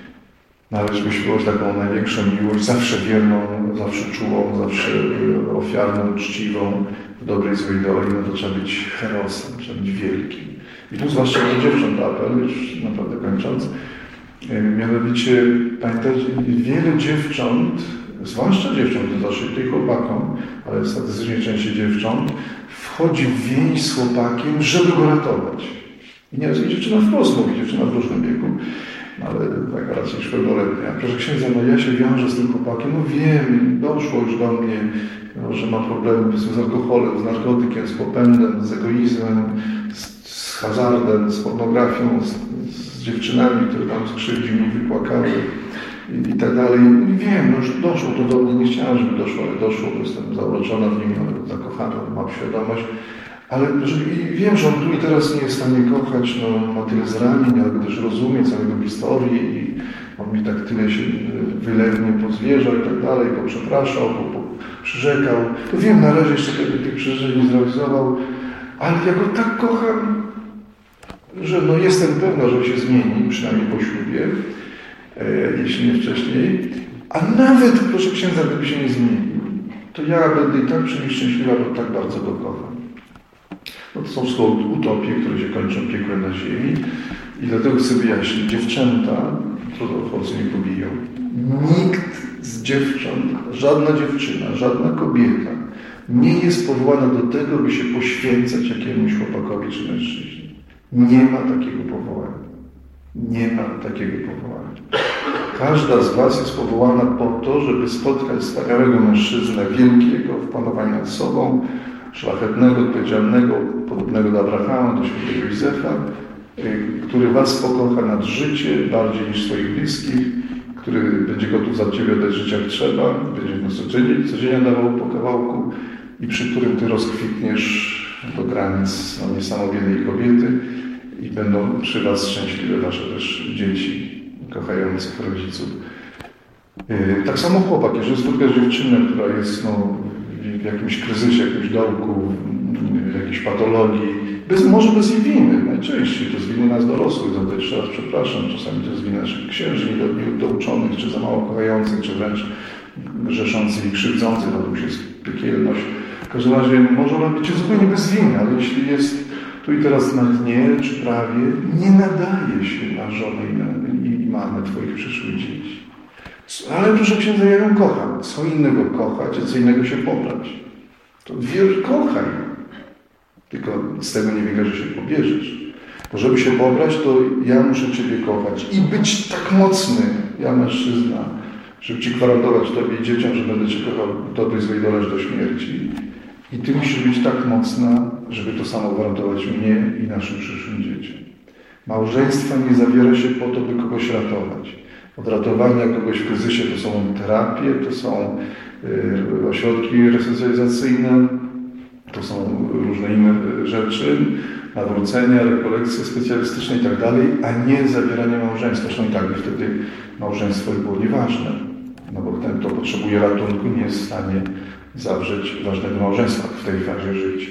[SPEAKER 2] Należy wyśpiewać taką największą miłość, zawsze wierną, zawsze czułą, zawsze ofiarną, uczciwą, w dobrej złej doli, no to trzeba być herosem, trzeba być wielkim. I tu zwłaszcza do dziewcząt apel, już naprawdę kończąc. Mianowicie, pamiętajcie, wiele dziewcząt, zwłaszcza dziewcząt, to znaczy tutaj chłopakom, ale statystycznie częściej dziewcząt, wchodzi w więź z chłopakiem, żeby go ratować. I nieraz dziewczyna wprost mówi, dziewczyna w różnym wieku, ale taka raczej już pełnoletnia. Proszę księdza, no ja się wiążę z tym chłopakiem, no wiem, doszło już do mnie, no, że ma problemy z alkoholem, z narkotykiem, z popędem, z egoizmem, z hazardem, z pornografią, z dziewczynami, które tam skrzywdził mi, wypłakały i tak dalej. I wiem, no już doszło to do mnie, nie chciałem, żeby doszło, ale doszło, bo jestem zauroczona w nim, zakochana, mam świadomość. Ale wiem, że on tu i teraz nie jest w stanie kochać, no, ma tyle zranień, ale też rozumie całego historii i on mi tak tyle się wylewnie pozwierzał i tak dalej, poprzepraszał, przyrzekał. To wiem, na razie jeszcze tych przyrzeczeń nie zrealizował, ale ja go tak kocham, że no, jestem pewna, że się zmieni, przynajmniej po ślubie, jeśli nie wcześniej. A nawet, proszę księdza, gdyby się nie zmienił, to ja będę i tak przy nim szczęśliwa, bo tak bardzo go kocham. No to są wszystko utopie, które się kończą piekłem na ziemi i dlatego chcę wyjaśnić, dziewczęta, trudnochodzy nie pobiją. Nikt z dziewcząt, żadna dziewczyna, żadna kobieta nie jest powołana do tego, by się poświęcać jakiemuś chłopakowi czy mężczyźnie. Nie ma takiego powołania. Nie ma takiego powołania. Każda z was jest powołana po to, żeby spotkać wspaniałego mężczyznę, wielkiego w panowaniu nad sobą, szlachetnego, odpowiedzialnego, podobnego do Abrahama, do świętego Józefa, który was pokocha nad życie bardziej niż swoich bliskich, który będzie gotów za ciebie oddać życie jak trzeba, będzie nas codziennie dawał po kawałku i przy którym ty rozkwitniesz do granic niesamowitej kobiety i będą przy was szczęśliwe wasze też dzieci kochających rodziców. Tak samo chłopak, jeżeli spotkasz dziewczynę, która jest w jakimś kryzysie, jakimś dołku, w jakiejś patologii, może bez jej winy, najczęściej to jest winy nas dorosłych, za to jeszcze raz przepraszam, czasami to jest wina naszych księży, niedouczonych, czy za mało kochających, czy wręcz grzeszących i krzywdzących, to już jest piekielność. W każdym razie może ona być zupełnie bez winy, ale jeśli jest tu i teraz na dnie, czy prawie, nie nadaje się na żonę i mamę twoich przyszłych dzieci. Ale proszę księdza, ja ją kocham. Co innego kochać, a co innego się pobrać. To kochaj. Tylko z tego nie wynika, że się pobierzesz. Bo żeby się pobrać, to ja muszę ciebie kochać i być tak mocny, ja mężczyzna, żeby ci gwarantować tobie i dzieciom, że będę cię kochał w dobrej złej dole do śmierci. I ty musisz być tak mocna, żeby to samo gwarantować mnie i naszym przyszłym dzieciom. Małżeństwa nie zawiera się po to, by kogoś ratować. Od ratowania kogoś w kryzysie to są terapie, to są ośrodki resocjalizacyjne, to są różne inne rzeczy, nawrócenia, rekolekcje specjalistyczne i tak dalej, a nie zawieranie małżeństwa. Zresztą i tak by wtedy małżeństwo było nieważne. No bo ten, kto potrzebuje ratunku, nie jest w stanie zawrzeć ważnego małżeństwa w tej fazie życia.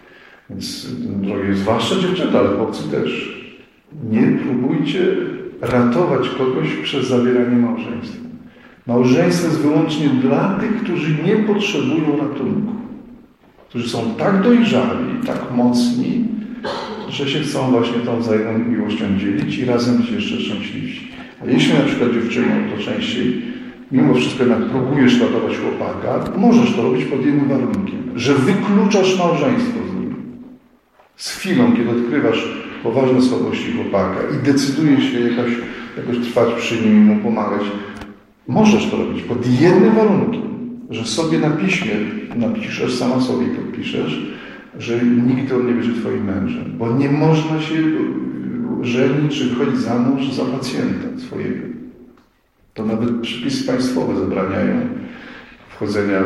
[SPEAKER 2] Więc, drogie, zwłaszcza dziewczęta, ale chłopcy też, nie próbujcie ratować kogoś przez zawieranie małżeństwa. Małżeństwo jest wyłącznie dla tych, którzy nie potrzebują ratunku. Którzy są tak dojrzali, tak mocni, że się chcą właśnie tą wzajemną miłością dzielić i razem być jeszcze szczęśliwsi. A jeśli na przykład dziewczyną, to częściej mimo wszystko jednak próbujesz ratować chłopaka, możesz to robić pod jednym warunkiem, że wykluczasz małżeństwo z nim. Z chwilą, kiedy odkrywasz poważne słabości chłopaka i decydujesz się jakoś trwać przy nim i mu pomagać, możesz to robić pod jednym warunkiem, że sobie na piśmie napiszesz, sama sobie podpiszesz, że nigdy on nie będzie twoim mężem, bo nie można się żenić czy wychodzić za mąż za pacjenta swojego. To nawet przepisy państwowe zabraniają wchodzenia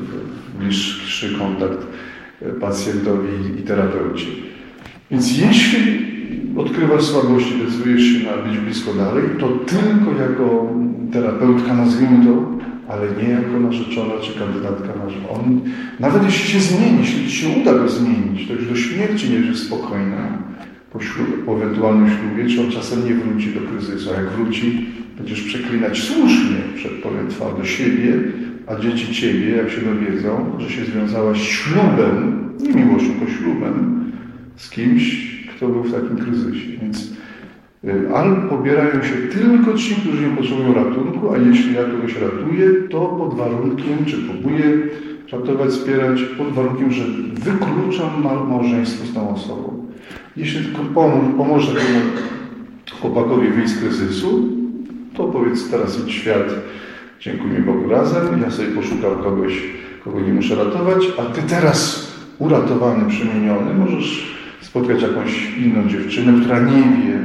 [SPEAKER 2] w bliższy kontakt pacjentowi i terapeucie. Więc jeśli odkrywasz słabości, decydujesz się na być blisko dalej, to tylko jako terapeutka, nazwijmy to, ale nie jako narzeczona czy kandydatka na żonę. On, nawet jeśli się zmieni, jeśli ci się uda go zmienić, to już do śmierci nie jest spokojna po ewentualnym ślubie, czy on czasem nie wróci do kryzysu. A jak wróci, będziesz przeklinać słusznie, powiem twardo, siebie, a dzieci ciebie, jak się dowiedzą, że się związałaś ślubem, nie miłością, tylko ślubem, z kimś, kto był w takim kryzysie. Więc ale pobierają się tylko ci, którzy nie potrzebują ratunku, a jeśli ja kogoś ratuję, to pod warunkiem, czy próbuję ratować, wspierać, pod warunkiem, że wykluczam małżeństwo z tą osobą. Jeśli tylko pomoże temu chłopakowi wyjść z kryzysu, to powiedz, teraz idź w świat, dziękuję Bogu razem, ja sobie poszukam kogoś, kogo nie muszę ratować, a ty teraz uratowany, przemieniony, możesz spotkać jakąś inną dziewczynę, która nie wie,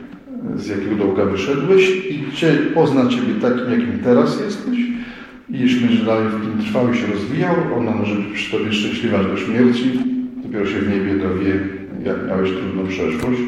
[SPEAKER 2] z jakiego dołka wyszedłeś i pozna ciebie takim, jakim teraz jesteś. I jeśli będziesz dalej w tym trwał i się rozwijał, ona może być przy tobie szczęśliwa do śmierci. Dopiero się w niebie dowie, jak miałeś trudną przeszłość.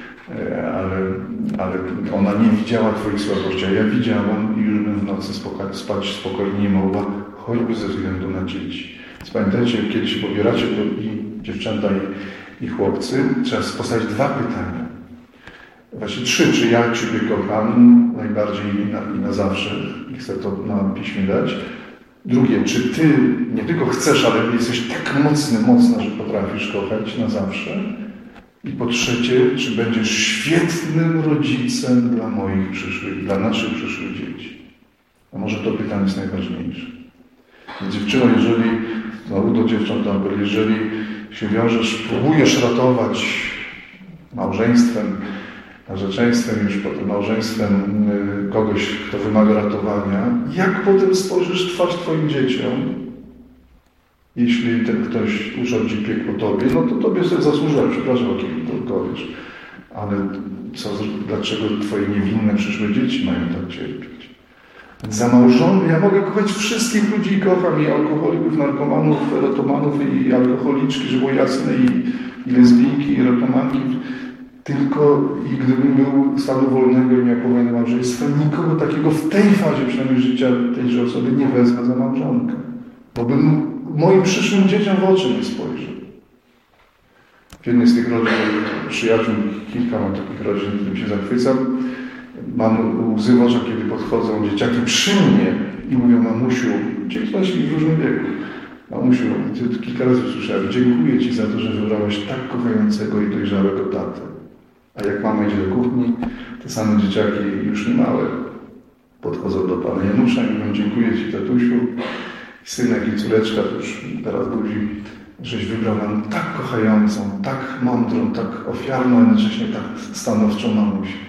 [SPEAKER 2] Ale ona nie widziała twoich słabości, a ja widziałam i już bym w nocy spać spokojnie nie mogła, choćby ze względu na dzieci. Więc pamiętajcie, kiedy się pobieracie, to i dziewczęta, i chłopcy, trzeba postawić dwa pytania. Właśnie trzy, czy ja Ciebie kocham najbardziej i na zawsze i chcę to na piśmie dać. Drugie, czy Ty nie tylko chcesz, ale jesteś tak mocna, że potrafisz kochać na zawsze. I po trzecie, czy będziesz świetnym rodzicem dla naszych przyszłych dzieci. A może to pytanie jest najważniejsze. Więc dziewczyno, jeżeli, znowu do dziewcząt, jeżeli się wiążesz, próbujesz ratować małżeństwem, narzeczeństwem, już potem małżeństwem kogoś, kto wymaga ratowania, jak potem spojrzysz w twarz Twoim dzieciom, jeśli ten ktoś urządzi piekło Tobie, no to Tobie sobie zasłużyłem, przepraszam, o kim to powiesz, ale dlaczego Twoje niewinne przyszłe dzieci mają tak cierpieć? Za małżonkę ja mogę kochać wszystkich ludzi, kocham i alkoholików, narkomanów, erotomanów i alkoholiczki, żeby było jasne, i lesbijki, i erotomanki. Tylko i gdybym był stanu wolnego i miał powołane małżeństwo, nikogo takiego w tej fazie przynajmniej życia tejże osoby nie wezmę za małżonkę. Bo bym moim przyszłym dzieciom w oczy nie spojrzał. W jednej z tych rodzin, przyjaciół, kilka mam takich rodzin, którym się zachwycam, mam łzy w oczach, kiedy podchodzą dzieciaki przy mnie i mówią: mamusiu, dzieci nasi w różnym wieku, mamusiu, kilka razy usłyszałem, dziękuję Ci za to, że wybrałeś tak kochającego i dojrzałego tatę. A jak mama idzie do kuchni, te same dzieciaki, już nie małe, podchodzą do Pana Janusza i mówią: dziękuję Ci, tatusiu, synek i córeczka, to już teraz budzi, żeś wybrał nam tak kochającą, tak mądrą, tak ofiarną, a jednocześnie tak stanowczą mamusię.